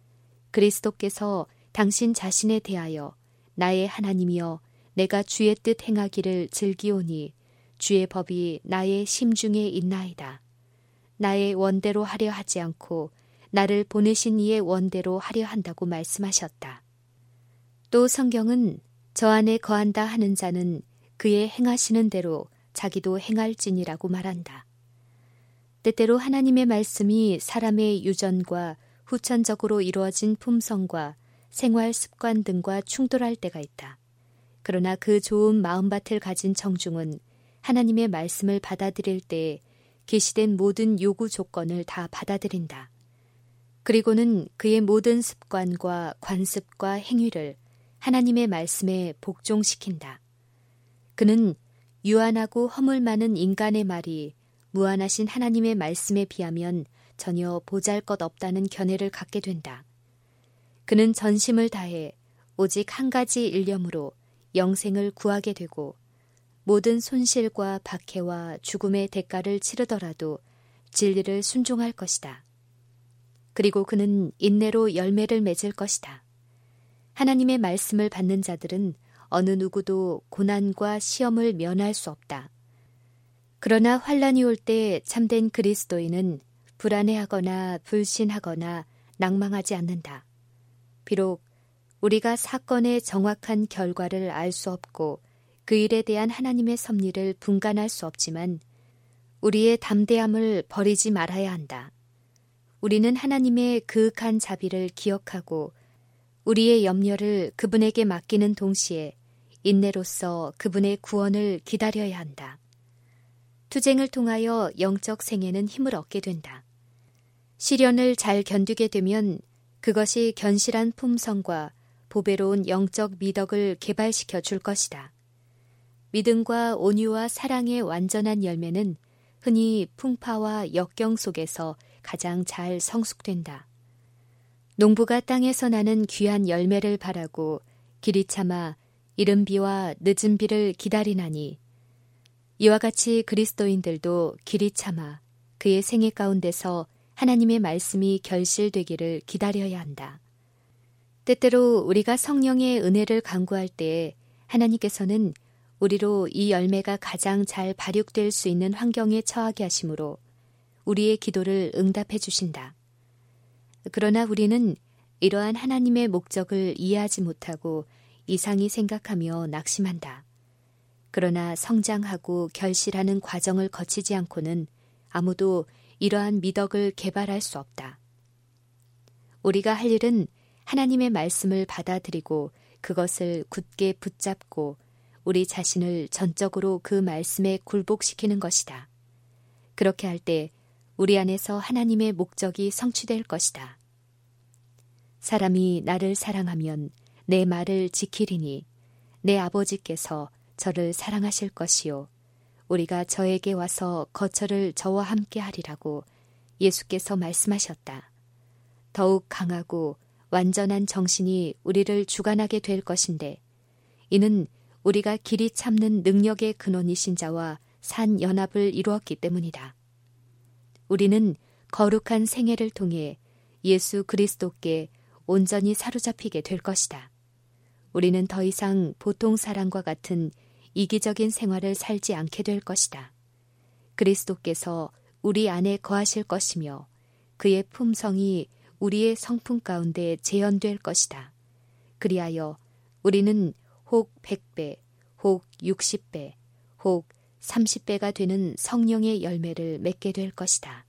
그리스도께서 당신 자신에 대하여 나의 하나님이여 내가 주의 뜻 행하기를 즐기오니 주의 법이 나의 심중에 있나이다. 나의 원대로 하려 하지 않고 나를 보내신 이의 원대로 하려 한다고 말씀하셨다. 또 성경은 저 안에 거한다 하는 자는 그의 행하시는 대로 자기도 행할지니라고 말한다. 때때로 하나님의 말씀이 사람의 유전과 후천적으로 이루어진 품성과 생활 습관 등과 충돌할 때가 있다. 그러나 그 좋은 마음밭을 가진 청중은 하나님의 말씀을 받아들일 때 계시된 모든 요구 조건을 다 받아들인다. 그리고는 그의 모든 습관과 관습과 행위를 하나님의 말씀에 복종시킨다. 그는 유한하고 허물 많은 인간의 말이 무한하신 하나님의 말씀에 비하면 전혀 보잘것없다는 견해를 갖게 된다. 그는 전심을 다해 오직 한 가지 일념으로 영생을 구하게 되고 모든 손실과 박해와 죽음의 대가를 치르더라도 진리를 순종할 것이다. 그리고 그는 인내로 열매를 맺을 것이다. 하나님의 말씀을 받는 자들은 어느 누구도 고난과 시험을 면할 수 없다. 그러나 환난이 올 때 참된 그리스도인은 불안해하거나 불신하거나 낭망하지 않는다. 비록 우리가 사건의 정확한 결과를 알 수 없고 그 일에 대한 하나님의 섭리를 분간할 수 없지만 우리의 담대함을 버리지 말아야 한다. 우리는 하나님의 그윽한 자비를 기억하고 우리의 염려를 그분에게 맡기는 동시에 인내로써 그분의 구원을 기다려야 한다. 투쟁을 통하여 영적 생애는 힘을 얻게 된다. 시련을 잘 견디게 되면 그것이 견실한 품성과 보배로운 영적 미덕을 개발시켜 줄 것이다. 믿음과 온유와 사랑의 완전한 열매는 흔히 풍파와 역경 속에서 가장 잘 성숙된다. 농부가 땅에서 나는 귀한 열매를 바라고 길이 참아 이른 비와 늦은 비를 기다리나니 이와 같이 그리스도인들도 길이 참아 그의 생애 가운데서 하나님의 말씀이 결실되기를 기다려야 한다. 때때로 우리가 성령의 은혜를 간구할 때 하나님께서는 우리로 이 열매가 가장 잘 발육될 수 있는 환경에 처하게 하심으로 우리의 기도를 응답해 주신다. 그러나 우리는 이러한 하나님의 목적을 이해하지 못하고 이상히 생각하며 낙심한다. 그러나 성장하고 결실하는 과정을 거치지 않고는 아무도 이러한 미덕을 개발할 수 없다. 우리가 할 일은 하나님의 말씀을 받아들이고 그것을 굳게 붙잡고 우리 자신을 전적으로 그 말씀에 굴복시키는 것이다. 그렇게 할 때 우리 안에서 하나님의 목적이 성취될 것이다. 사람이 나를 사랑하면 내 말을 지키리니 내 아버지께서 저를 사랑하실 것이요 우리가 저에게 와서 거처를 저와 함께 하리라고 예수께서 말씀하셨다. 더욱 강하고 완전한 정신이 우리를 주관하게 될 것인데 이는 우리가 길이 참는 능력의 근원이신 자와 산 연합을 이루었기 때문이다. 우리는 거룩한 생애를 통해 예수 그리스도께 온전히 사로잡히게 될 것이다. 우리는 더 이상 보통 사람과 같은 이기적인 생활을 살지 않게 될 것이다. 그리스도께서 우리 안에 거하실 것이며 그의 품성이 우리의 성품 가운데 재현될 것이다. 그리하여 우리는 혹 100배, 혹 60배, 혹 30배가 되는 성령의 열매를 맺게 될 것이다.